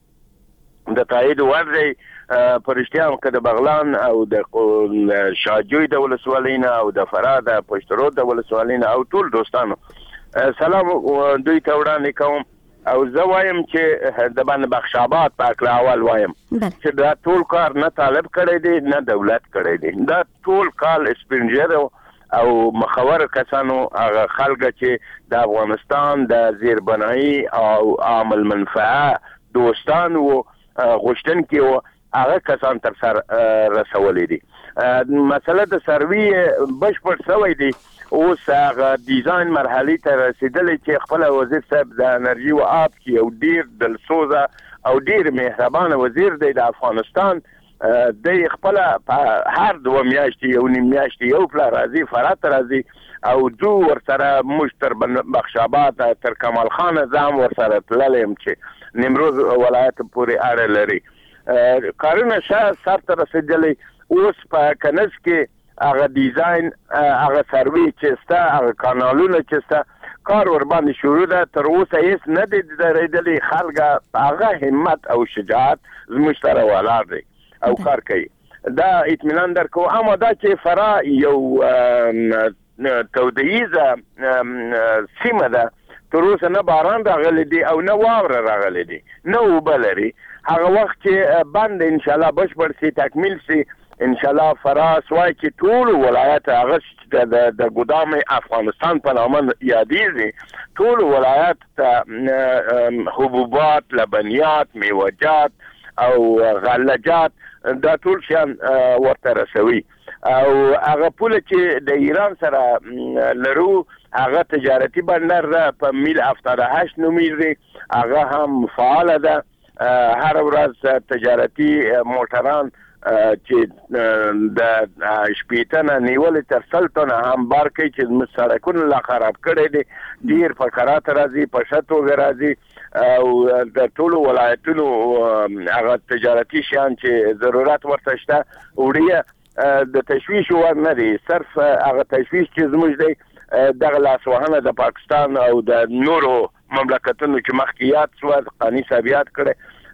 و د تایید ورځي پرشتيان کده بغلان او د شاجوی د ولسوالینا او د فراه د پښترو د ولسوالینا او ټول دوستانو سلام دوی ته وړاندې کوم. او زه وایم چې د باندې بخشاباد په اکل اول وایم چې دا ټول کار نه طالب کړی دی نه دولت کړی دی. دا ټول کال اسپنجر او مخور کسانو هغه خلک چې د افغانستان د زیربنایی او عامل منفعه دوستان او غوښتن کې هغه کسان تر سر رسولې دي. مسله د سروي بشپړ شوی دی. اوس هغه ډیزاین مرحلې ته رسیدلې چې خپل وزیر صاحب د انرژي او آب کې او ډیر دلسوزه او ډیر مهربان وزیر دی د افغانستان. د خپل هر دوه میاشتې یو نیم میاشتې یو پلا راځي فرات راځي او دو ورسره مشتر بخشاباد تر کمال خان زام ورسره تللم چې نیمروز ولایت پورې اړه لري. کارونه شه سر ته رسیدلې. اوس په کنز کې هغه ډیزاین هغه سروي چې ستا هغه کانالونه چې ستا کار ور باندې شروع ده. تر اوسه هیڅ نه دي درېدلې. خلک هغه همت او شجاعت زموږ سره ولاړ دی او کار کوي. دا اطمینان درکو. اما دا چې فراه یو تودهیزه سیمه ده، تر اوسه نه باران راغلی دی او نه واوره راغلی دی، نه اوبه لري. هغه وخت چې بند انشاءالله بشپړ سي تکمیل سي انشاءالله فراه سوای چې ټول ولایت هغه د د ګدام افغانستان په نامه یادېږي. ټول ولایت ته حبوبات، لبنیات، میوجات او غلجات دا ټول شیان ورته رسوي. او هغه پوله چې د ایران سره لرو هغه تجارتي بندر ده په میل هفتاد و هشت نومیږي. هغه هم فعال ده. هر ورځ تجارتي موټران چې د شپېتنه نیول تر سل ټنه هم بار کوي چې سړکونه لا خراب کړي دي. ډیر فقرات راځي په شتوګه راځي او د ټولو ولایتونو هغه تجارتي شیان چې ضرورت ورته شته وړي د تشویش ور نه دي. صرف هغه تشویش چې زموږ دی دغه لاسوهنه د پاکستان او د نورو مملکتونو چې مخکې یاد شو قانی ثابت کړي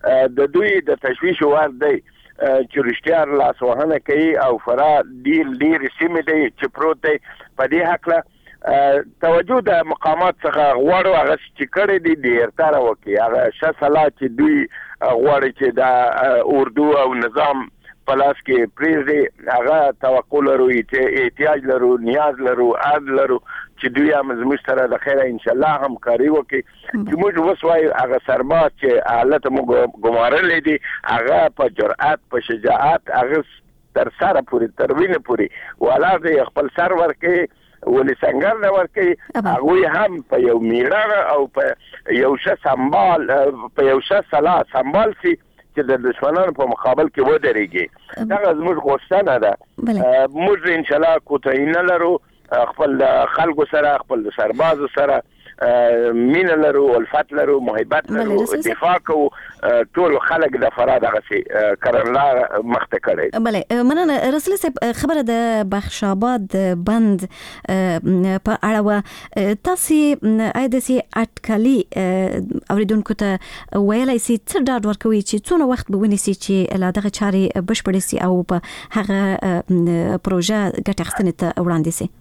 د دوی د تشویش ور دی چې رښتیا لاسوهنه کوي او فرا ډیر ډیر سیمې دی چې پروت دی په دې حق توجه د مقامات څخه غواړو هغه چې کړی دی ډیر تر وکي هغه شسلا چې دوی غواړي چې د اردو او نظام پلاس کې پریزي هغه توقع لرو احتیاج لرو نیاز لرو عاد لرو چې دوی هم زموږ سره د خیره ان شاء الله همکاري وکړي چې موږ وسوای هغه سرباز چې حالت موږ ګمارلې دي هغه په جرأت په شجاعت هغه تر سره پوری تر وینه پوری ولاده خپل سر ورکي ولې څنګه نه ورکي هغه هم په یو میړه او په یو ش سمبال په یو ش سلا سمبال سي چې د دشمنانو په مقابل کې ودرېږي دا زموږ غوښتنه ده موږ ان شاء الله کوتاهی نه لرو خپل خلکو سره خپل سربازو سره مين لرو الفت لرو محبت لرو دفاع کو ټول خلک د فراد غسي کرنلا مخته کړي بله مننه رسول صاحب خبره د بخشاباد بند په اړه تاسو اېدسي اټکلي اوریدونکو ته ویلای سي څه ډاډ ورکوي چې څونه وخت به ونیسي چې لا دغه چاري بشپړ سي او په هغه پروژه ګټه اخیستنه ته وړاندې سي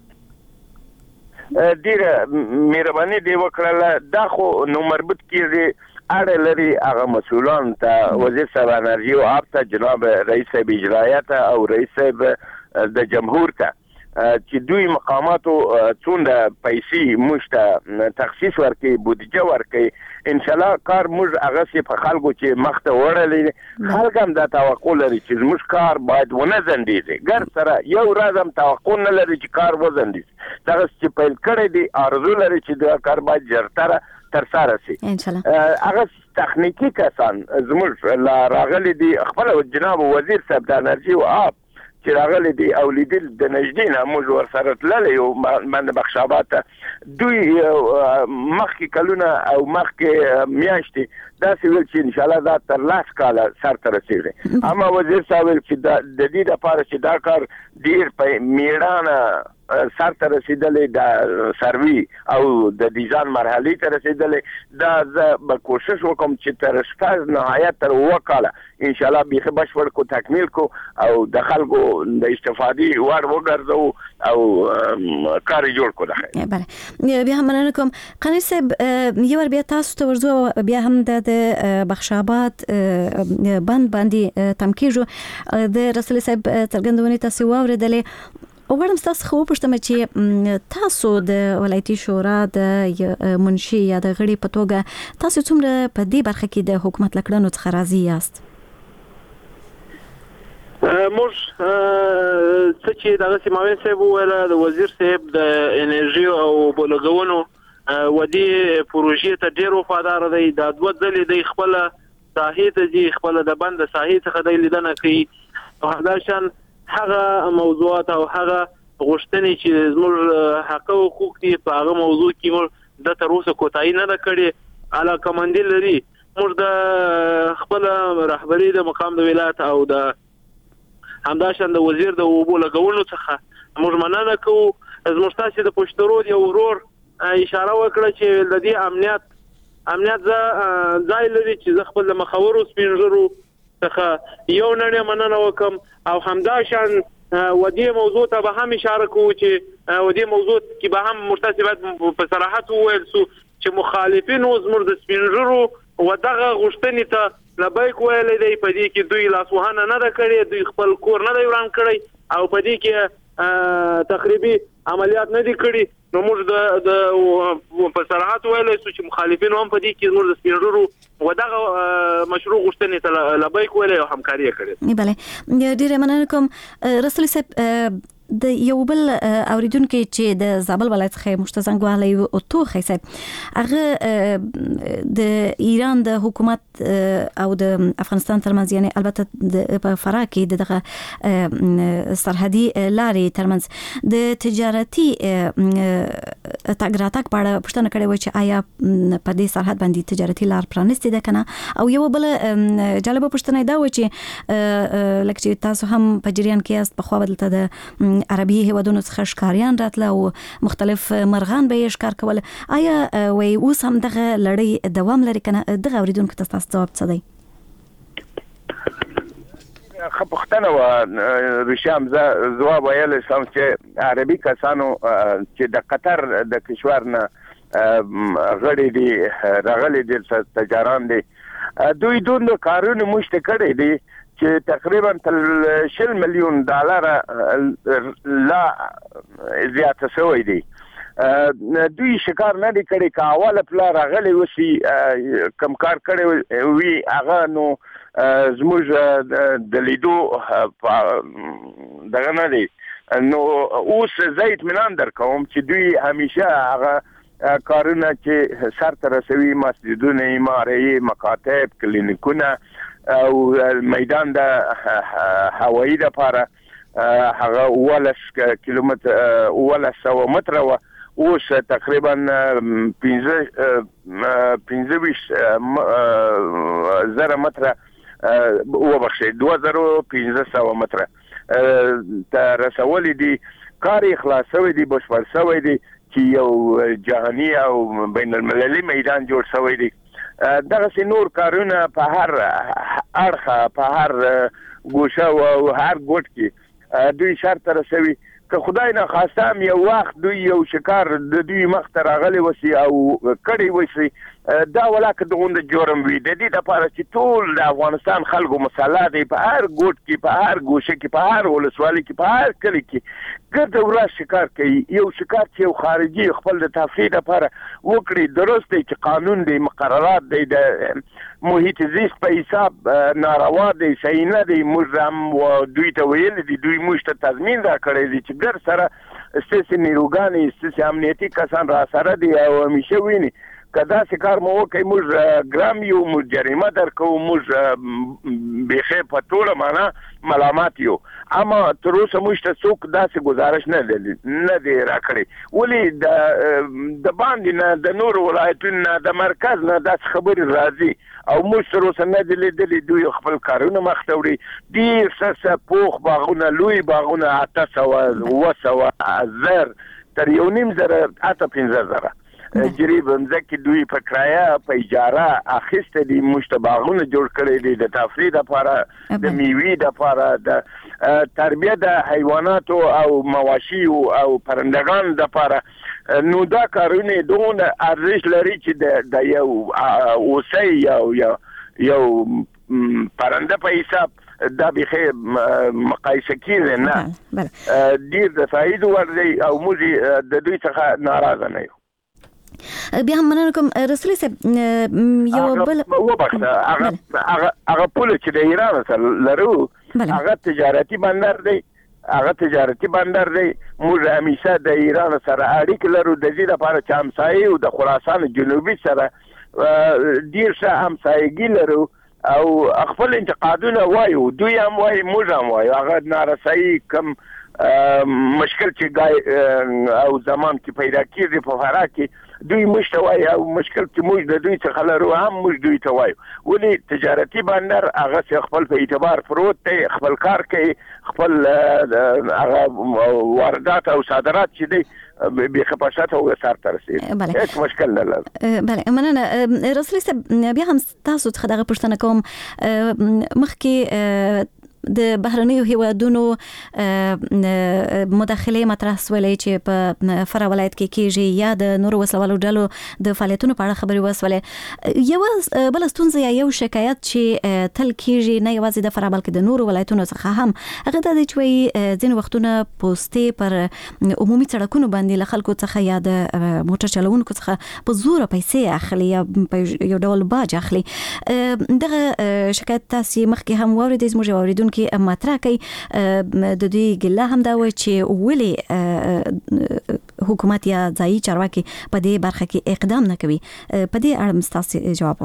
ډیره مهرباني دی وکړه دا خو نو مربوط کیږي اړه لري هغه مسولان ته وزیر صاحب انرژي او آب ته جناب رئیس صاحب اجرایات او رئیس صاحب د جمهور ته چې دوی مقاماتو څومره پیسې مشته تخصیص ورکړي بودجه ورکړي ان شاء الله کار موږ هغه سي په خلکو چې مخته وړلې خلک هم دا توقع لري چې موږ کار باید ونه زنديږي ګر سره یو راځم توقع نه لري چې کار وزندي دا چې پیل کړی دی ارزو لري چې دا کار باید جرتره تر سره سي ان شاء الله هغه تخنیکی کسان زموږ لا راغلي دي خپل جناب وزیر صاحب د انرژي او آب چې راغلي دي او لیدل د نجدین موږ ور سره تللی او من بخشابات دوی مخکې کلونه او مخکې میاشتې دا سویل چې ان شاء الله دا تر لاس کاله سر ته رسیږي اما وزیر صاحب چې د دې لپاره چې دا کار ډیر په میړانه سر ته رسیدلې د سروي او د ډیزاین مرحلې ته رسیدلې دا زه به کوشش وکم چې تر شپږ نهایت تر وکاله ان شاء الله به بشور کو تکمیل کو او د خلکو د استفادې ور وګرځو او کار جوړ کو ده بله بیا هم مننه کوم قنی صاحب یو بیا تاسو ته ورځو بیا هم د بخشاباد بند باندې تمکیجو د رسول صاحب څرګندونې تاسو واوریدلې وګورم تاسو خو پښتمه چې تاسو د ولایتي شورا د منشي یا د غړي په توګه تاسو څومره په دې برخه کې د حکومت لکړنو څخه راضي یاست موږ څه چې دغه سیماوي صاحب ویل د وزیر صاحب د انرژي او بولګونو ودی پروژې ته ډیر وفادار دی د دوه ځلې د خپل ساحې ته دی خپل د بند ساحې څخه د لیدنه کوي او دا شان هغه موضوعات او هغه غوښتنې چې زموږ حق او حقوق دي په هغه موضوع کې موږ د تر اوسه کوتاهی نه کړې علا کمانډي لري موږ د خپل رهبری د مقام د ولایت او د همداشان د وزیر د اوبو لګونو څخه موږ مننه کوو زموږ تاسو د پښتورو دی ورور اشاره وکړه چې د دې امنیت امنیت ځای لري چې خپل مخاورو سپینجرو څخه یو نړۍ مننه وکم او همداشان ودی موضوع ته به هم اشاره کوو چې ودی موضوع کې به هم مرتبط په صراحت وویل سو چې مخالفین او زموږ د سپینجرو ودغه غشتنی ته لبیک ویلې دی په دې کې دوی لاسوهانه نه ده کړې دوی خپل کور نه دی وران کړی او په دې کې تخریبي عملیات نه دي کړی نو موږ د د په صراحت ویلې چې مخالفین هم په دې کې زموږ د سپینجرو ودغه مشروع غشتنی ته لبیک ویلې او همکاري کړې بله ډیره مننه کوم رسول صاحب د یو بل اوریدونکو چې د زابل ولایت څخه مشتزنګوالی او توخی صاحب هغه د ایران د حکومت او د افغانستان ترمنځ یعنی البته په فرا کې دغه سرحدي لارې ترمنځ د تجارتي تګ راتګ په اړه پوښتنه کړې و چې آیا په دې سرحد باندې تجارتي لار پرانستې ده کنه او یو بل جالبه پوښتنه دا و چې لکه چې تاسو هم په جریان کې یاست په خو بدلته د عربي هیوادونو څخه ښکاریان راتله او مختلف مرغان به یې ښکار کول آیا وای اوس هم دغه لړۍ دوام لري کنه دغه اوریدونکو ته تاسو ځواب څه دی خپختنه و رشام ز جواب ویل سم چې عربي کسانو چې د قطر د کشور نه غړي دي راغلي دي تجاران دي دوی دون کارونه مشت کړي دي چې تقریبا تل شل میلیون ډالر لا زیات شوی دي دوی شکار نه دي کړي کاواله پلا راغلي وسی کم کار کړي وی هغه نو زموږ د لیدو دغه نه دي نو اوس زید منان در کوم چې دوی همیشه هغه کارونه چې سر ته رسوي مسجدونه اماري مکاتب کلینیکونه او میدان د هوایی د لپاره هغه ولس کیلومتر ولس او متر و اوس تقریبا پنځه پنځه ویش زره متر وبخښئ دوه زره پنځه سوه متره ته رسولي دي کار یې خلاص شوی دی بشپړ شوی دی چې یو جهاني او بین المللي میدان جوړ شوی دی دغسې نور کارونه په هر اړخه په هر ګوشه او هر ګوټ کې دوی شرط رسوي که خدای نه خواسته هم یو وخت دوی یو شکار د دوی مخ ته راغلی وسي او کړی وسي دا ولاکه دغونده جرم وي د دې دپاره چې ټول د افغانستان خلکو مسله دی په هر ګوټ کې په هر ګوشه کې په هر ولسوالۍ کې په هر کلي کې ګرده ورځ شکار کوي یو شکار چې یو خارجي خپل د تفریح دپاره وکړي درست دی چې قانون دی مقررات دی د محیط زیست په حساب ناروا دی صحیح نه دی موږ هم دوی ته ویلي دي دوی موږ ته تضمین راکړی دی چې ګر سره ستاسې نیروګانې ستاسې امنیتي کسان را سره دي او همیشه ویني که داسې کار مو وکړئ موږ ګرام یو موږ جریمه درکوو موږ بیخي په ټوله معنا ملامت یو اما تر اوسه موږ ته څوک داسې ګزارش نه نه دی راکړی ولې د باندې نه د نورو ولایتونو نه د مرکز نه داسې خبرې راځي او موږ تر اوسه نه دي لیدلي دوی خپل کارونه مخ ته وړي ډېر څه پوخ باغونه لوی باغونه اته سوه اووه سوه زر تر یو نیم زره اته پنځه زره جریب مځکې دوی په کرایه په اجاره اخیسته دي موږ ته باغونه جوړ کړي دي د تفریح دپاره د میوې دپاره د تربیه د حیواناتو او مواشیو او پرندګانو دپاره نو دا کارونه دونه ارزش لري چې د یو اوسۍ یو یو پرنده په حساب دا بیخي مقایسه کیږي نه ډېر د تایید وړ دی او موږ د دوی څخه ناراضه نه یو بیا هم مننه کوم رسولي صاحب یو بل وبخښه هغه هغه پوله چې د ایران سره لرو هغه تجارتي بندر دی هغه تجارتي بندر دی موږ همیشه د ایران سره اړیکې لرو د دې لپاره چې همسایې او د خراسان جنوبي سره ډېر ښه همسایګي لرو او خپل انتقادونه وایو دوی هم وایي موږ هم وایو هغه نارسایي کم مشکل چې ګای او زمان کې پیدا کېږي په فراه کې دوی موږ ته وایي او مشکل چې موږ د دوی څخه لرو هم موږ دوی ته وایو ولې تجارتي بندر هغه خپل په اعتبار پروت دی خپل کار کوي خپل هغه واردات او صادرات چې دی بیخي په شاته او سر ته رسېږي هېڅ مشکل نه لري بله مننه رسولي صاحب بیا هم تاسو څخه دغه پوښتنه کوم مخکې د بهرنیو هیوادونو مداخله مطرح سولې چې په فراه ولایت کې کېږي یا د نورو وسلوالو ډلو د فعالیتونو په اړه خبرې وسولې یو بل ستونزه یا یو شکایت چې تل کېږي نه یوازې د فراه بلکې د نورو ولایتونو څخه هم هغه دا دی چې وایي ځینې وختونه پوستې پر عمومي سړکونو باندې له خلکو څخه یا د موټر چلوونکو څخه په زوره پیسې اخلي یا یو ډول باج اخلي دغه شکایت تاسې مخکې هم واورېدئ زموږ واورېدونکي کې مطرح کوي د دوی ګله هم دا وایي چې ولې حکومت یا ځایي چارواکي په دې برخه کې اقدام نه کوي په دې اړه ستاسو جواب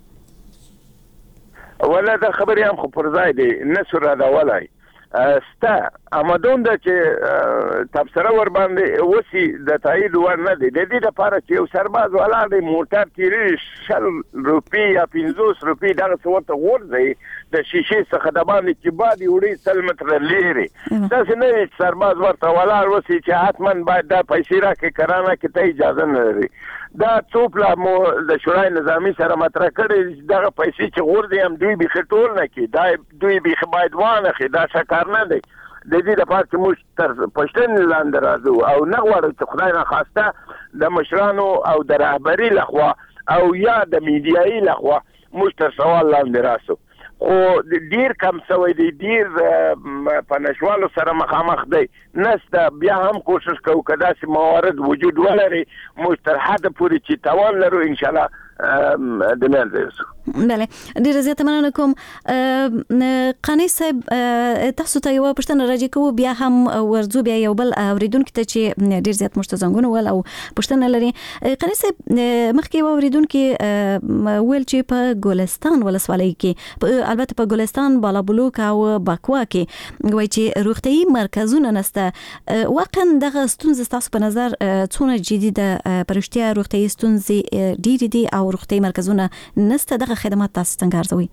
وغوښتئ ولا دا خبرې هم خو پر ځای دی نه سو رادولی ستا امدون ده چې تبصره ور باندې وسی د تایید ور نه دی د دې لپاره چې یو سرباز ولاړ دی موټر تیری شل روپی یا پنځوس روپی دغه څه ورته غورځوي د شیشې څخه د باندې چې باد یې وړي سل متره لرې داسې نه وي سرباز ورته ولاړ وسی چې حتما باید دا پیسې راکړي که رانه کړي ته اجازه نه لري دا څو پلا مو د شورای نظامی سره مطرح کړي دغه پیسې چې غوردي هم دوی به ټول نه کی دا دوی به باید وانه خي دا څه کار نه دی د دې لپاره چې موږ تر پښتون لاندې راځو او نه غواړو چې خدای نه خواسته د مشرانو او د رهبری لخوا او یا د میډیایي لخوا موږ تر سوال لاندې راسو خو ډیر کم سوی دی ډیر په نشوالو سره مخامخ دی نسته بیا هم کوشش کوو که داسې موارد وجود ولري موږ تر حده پورې چې توان لرو انشاءالله د منځه یوسو بله ډیره زیاته مننه کوم قانع صاحب تاسو ته یوه پوښتنه راجع کوو بیا هم ورځو بیا یو بل اورېدونکي ته چې ډیر زیات موږ ته زنګونه ول او پوښتنه لري قانع صاحب مخکې یوه اورېدونکي ویل چې په ګلستان ولسوالۍ کې البته په ګلستان بالابلوک او باکوا کې وایي چې روغتیايي مرکزونه نسته واقعا دغه ستونزې ستاسو په نظر څونه جدي ده په رښتیا روغتیايي ستونزې ډېرې دي او روغتیايي مرکزونه نسته دغه خدمات تاسو څنګه ارزوي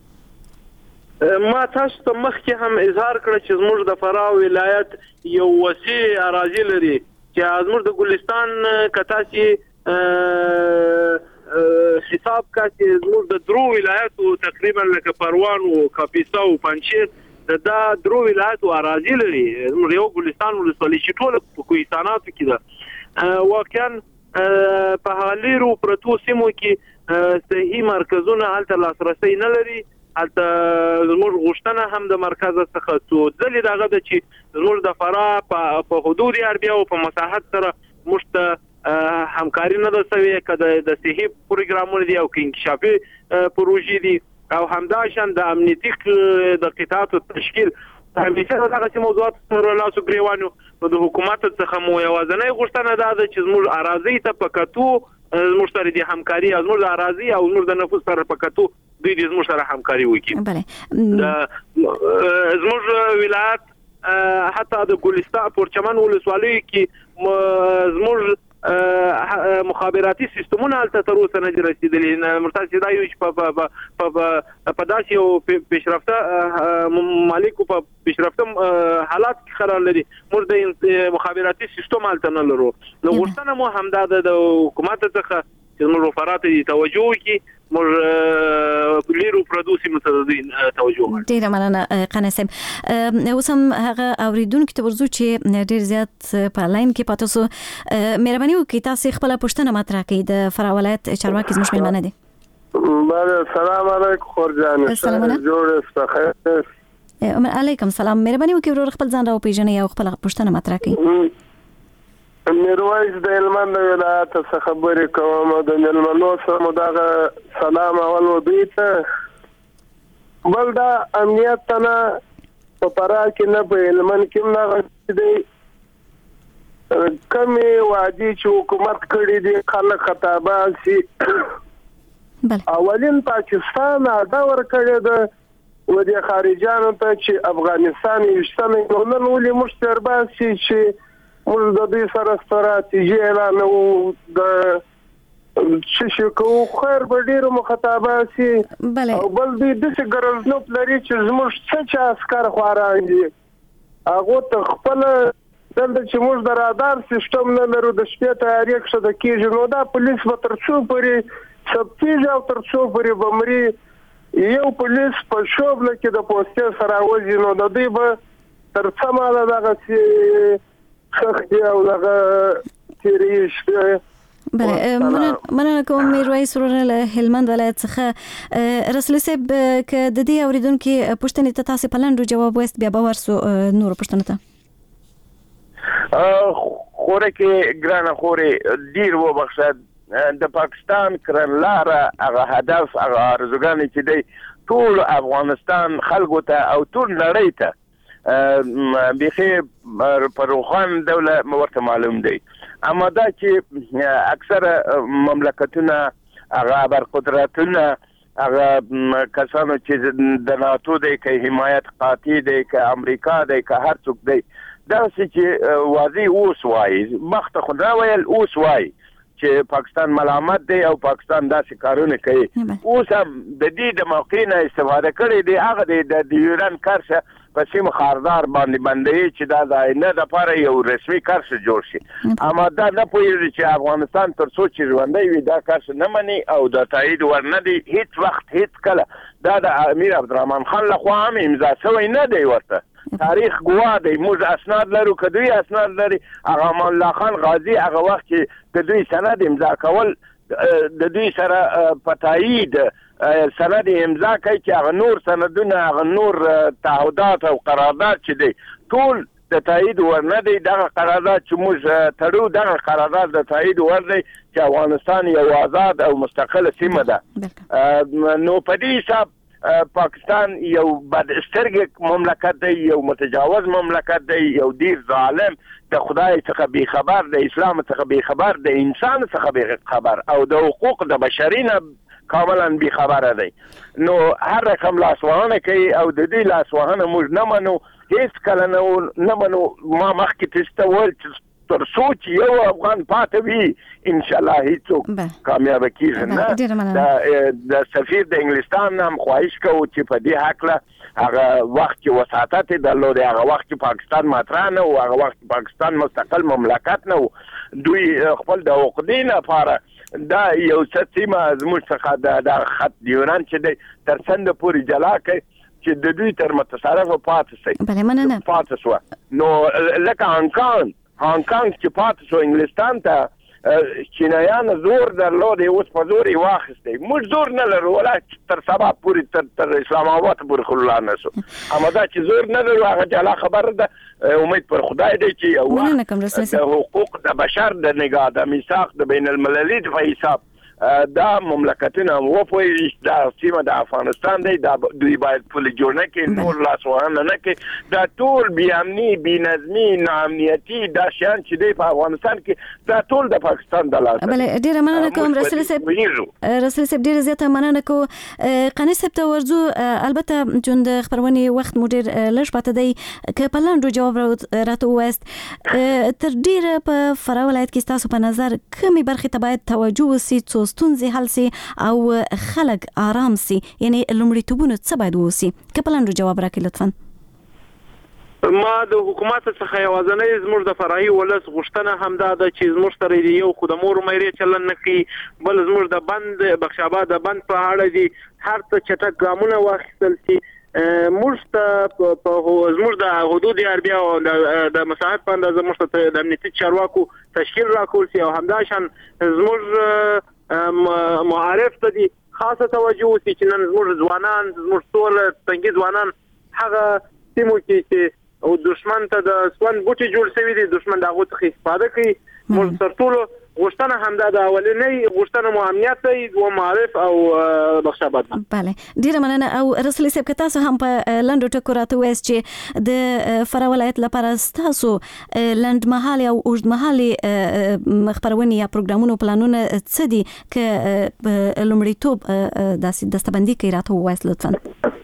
ما تاسو ته مخکې هم اظهار کړ چې زموږ د فراه ولایت یو وسیع اراضي لري چې زموږ د ګلستان کتاسي حساب کاتي زموږ د درو ولایتو تقریبا لکه پروان او کاپیسا او پنجشیر دا درو ولایتو اراضي لري زموږ یو ګلستان ولسوالۍ چې ټول په کوهستاناتو کې ده واقعا په حاليرو پرتو سیمو کې صحیح مرکزونه هلته لاسرسي نه لري هلته زموږ غوښتنه هم د مرکز څخه څو ځلې دغه د چې زموږ د فراه په حدود اربیا او په مساحت سره مشته همکاري نه ده سوي کده د صحیح پروګرامونه دي او انکشافي پروژې دي او همداشان د امنیتي د قطاعاتو تشکیل همیشه دغه موضوعات سره لاسو ګریوانو نو د حکومت څخه مو یوازنۍ غوښتنه ده چې زموږ اراضي ته پکاتو زموږ سره د همکاري زموږ د اراضي او زموږ د نفوس سره پکاتو دوی د زموږ سره همکاري وکړي بله زموږ ولایت حتی د ګلستان پورچمن ولسوالۍ کې زموږ مخابراتي سیستمونه هلته تر اوسه نه دي رسیدلي مرتضی دا یو چې په داسې یو پیشرفته ممالکو په پیشرفته حالات کې قرار لري موږ د مخابراتي سیستم هلته نه لرو نو غوښتنه مو همدا ده د حکومت څخه چې موږ فرات دي توجه وکړي موږ لیرو پردوسی متدین توجه وکړو ډیره مننه قانع صاحب اوس هم هغه اوریدونکو ته ورزو چې ډیر زیات په لاین کې پاتې سو مهرباني وکړئ تاسو خپل پوښتنه مطرح کړئ د فراه ولایت چارواکي زموږ مېلمانه دي بله السلام علیکم خورجان جوړ است علیکم سلام مهرباني وکړئ ورور خپل ځان راو پیژنئ او خپل پوښتنه مطرح کړئ میرویس د هلمند ولایت څخه خبرې کوم د مېلمنو سره مو دغه سلام اول دوی ته بل دا امنیت ته نه په فراه کې نه په هلمند کې هم دغه دی کمې وعدې چې حکومت کړي دي خلک خطابان سي اولین پاکستان ادا ورکړی ده و د خارجانو ته چې افغانستان یوشتنه نن ولې موږ ترباسي چې موږ د دې سره ستراتیژي اعلان وو د چې شي کو خیر به ډیرو مخاطبات سي او بل دې د څه ګرځ نو لري چې زموږ څه عسكر خواران دي هغه ته خپل دلته چې موږ د رادار سیستم نه لرو د شپې تیاری کړه د کېږي نو دا پولیس به تر څو پورې سبتیج او تر څو پورې بمري یو پولیس په شوبله کې د پوسټ سره وځي نو د دې به تر څه ماله دغه خختی او دغه تیریش بله مننه کوم میرویس ورور له هلمند ولایت څخه رسول صاحب که د دې اوریدونکو پوښتنې ته تاسو په لاندې جواب وست بیا به ورسو نور پوښتنه ته خوره کې ګرانه خوره ډیر و بخښد د پاکستان کرنلاره هغه هدف هغه ارزوګان چې دی ټول افغانستان خلکو ته او ټول نړۍ ته بيخي پروخان دوله ورته معلوم دی اما دا چې اکثر مملکتونه هغه بر قدرتونه هغه کسانو چې د ناتو دی که حمایت قاطع دی که امریکا دی که هر څوک دی دا چې واضح اوس وایي مخته خو دا ویل اوس وایي چې پاکستان ملامت دی او پاکستان داسې کارونه کوي. اوس هم د دې د موقع نه استفاده کړې دی، هغه د ډیورن کرښه په سیمه خاردار باندې باندې چې دا د آینده لپاره یو رسمي کرښه جوړ شي. اما دا نه پوهېږي چې افغانستان تر څو چې ژوندی وي دا کرښه نه مني او د تایید ور نه دی هیڅ وخت هیڅ کله. دا د امیر عبدالرحمن خان لخوا هم امضا شوی نه دی ورته. تاریخ ګواه دی، موږ اسناد لرو، که دوی اسناد لري. هغه امان الله خان غازي هغه وخت چې د دوی سند امضا کول د دوی سره په تایید سند امضا کوي چې هغه نور سندونه، هغه نور تعهدات او قرارداد چې دی ټول د تایید ور نه دی. دغه قرارداد چې موږ تړو دغه قرارداد د تایید ور دی چې افغانستان یو آزاد او مستقله سیمه ده. نو په دې حساب پاکستان یو بد سترګې مملکت دی، یو متجاوز مملکت دی، یو ډیر ظالم، د خدای څخه بې خبر، د اسلام څخه بې خبر، د انسان څخه بې خبر او د حقوق د بشري نه کاملا بې خبره دی. نو هر رقم لاسوهنه کوي او د دې لاسوهنه موږ نه منو، هیڅ کله نه منو. ما مخکې تاسو ته وویل چې تر څو چې یو افغان پاتې وي انشاءالله هیڅوک کامیابه کیږي نه. د سفیر د انګلستان هم خواهش کوو چې په دې هکله هغه وخت چې وساطت یې درلودی، هغه وخت چې پاکستان مطرح نه و، هغه وخت چې پاکستان مستقل مملکت نه و، دوی خپل د عقدې لپاره دا یو څه سیمه زموږ څخه د خط ډیورن چې دی تر څنډه پورې جلا کړي چې د دوی تر متصرفه پاتې شي. پاتې شوه نو لکه هانګ هانګ چې پاتې شو انګلستان ته، چینایان زور درلودی، اوس په زور یې واخیستی. موږ زور نه لرو، ولا تر سبا پورې تر اسلام آباد پورې خو لا نه شو. اما دا چې زور نه لرو هغه جلا خبره ده. امید پر خدای دی چې یو د حقوق د بشر د نگاه د میثاق د بین المللي په حساب دا مملکتونه وپوهېږي دا سیمه د افغانستان دی، دا دوی باید پولې جوړ نه کړي، نور لاسوهنه نه کړي. دا ټول بې امني، بې نظمي، ناامنیتي دا شیان چې دی په افغانستان کې دا ټول د پاکستان د لاسه. بله ډېره مننه کوم رسول صاحب. رسول صاحب ډېره زیاته مننه کوو. قانع صاحب ته ورځو. البته چون د خپرونې وخت مو ډېر لږ پاته دی، که په لنډو جواب راته ووایاست تر ډېره په فراه ولایت کې ستاسو په نظر کومې برخې ته باید توجه وسي څو ستونزې حل سي او خلک آرام سي، یعنی لومړیتوبونه څه باید ووسي؟ که په لنډو جواب راکړئ لطفا. ما د حکومت څخه یوازنۍ زموږ د فرعي ولس غوښتنه همدا ده چې زموږ سره یو خو د مور مېرې چلن نه کوي، بل زموږ د بند بخش آباد د بند په اړه دي هر څه چټک ګامونه واخیستل شي. موږ ته په زموږ د حدود عربیه او د مساحت په اندازه موږ ته د امنیتي چارواکو تشکیل راکول شي او همداشان زموږ معارف ته دي خاصه توجه وشي چې نن زموږ ځوانان، زموږ ټول تنګي ځوانان هغه سیمو کې چې او دشمن ته د سوند بوټي جوړ شوی دي، دشمن دغه څخه استفاده کوي. موږ تر ټولو غوښتنه همدا د اولنۍ غوښتنه مو امنیت دی او معارف او بخش آباد. بله ډیره مننه. او رسول صاحب که تاسو هم په لنډو ټکو راته ووایاست چې د فراه ولایت لپاره ستاسو لنډمهالې او اوږدمهالې خپرونې یا پروګرامونو پلانونه څه دي؟ که لومړیتوب داسې دستبندي کوي راته ووایاست لطفا.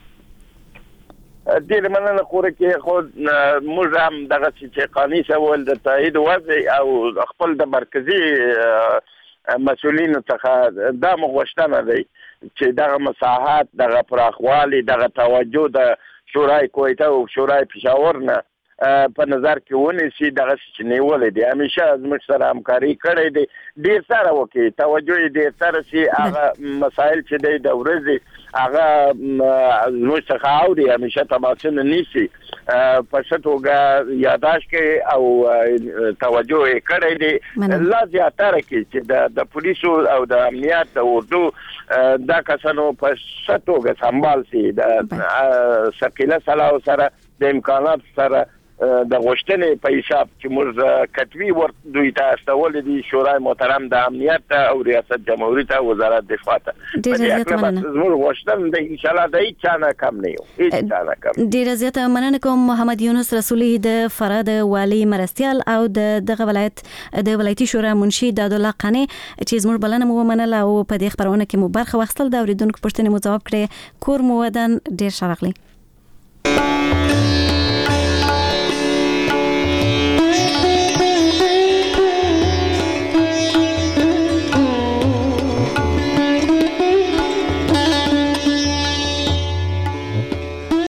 ډېر مننه. خوره کې خو موږ هم دغه چې قانع شول د تایید وضع او خپل د مرکزي مسؤلینو څخه دا مو غوښتنه دی چې دغه مساحات، دغه پراخوالي، دغه توجه د شورای کویته او شورای پېښور نه په نظر کې ونیسي. دغه چې نیولې دي همیشه زموږ سره همکاري کړې دي، ډېر سره وکړي، توجه یې ډېر سره شي. هغه مسایل چې دی د ورځې هغه زموږ څخه اوري، همیشه تماسونه نیسي، په ښه توګه یاداشت کوي او توجه یې کړی دی. لا زیاتره کې چې د پولیسو او د امنیت د اردو دا کسانو په ښه توګه سمبال شي، د ثقیله سلاحو سره، د امکانات سره، د غوښتنې په حساب چې موږ کتوي ور دوی ته استولې دي شورای محترم د امنیت او ریاست جمهوریت ته وزارت دفاع ته. ډېره زیاته مننه. زموږ غوښتنه د ان شاء الله د هیڅ چا نه کم نه یو، هیڅ چا نه کم. ډېره زیاته مننه کوم محمد یونس رسولي د فراه د والي مرستیال او د دغه ولایت د ولایتي شورا منشي د عبدالله قانع چې زموږ بلنه مو ومنله او په دې خپرونه کې مو برخه واخیستل، د اورېدونکو پوښتنې مو ځواب کړې. کور مو ودان، ډېر ښه راغلی.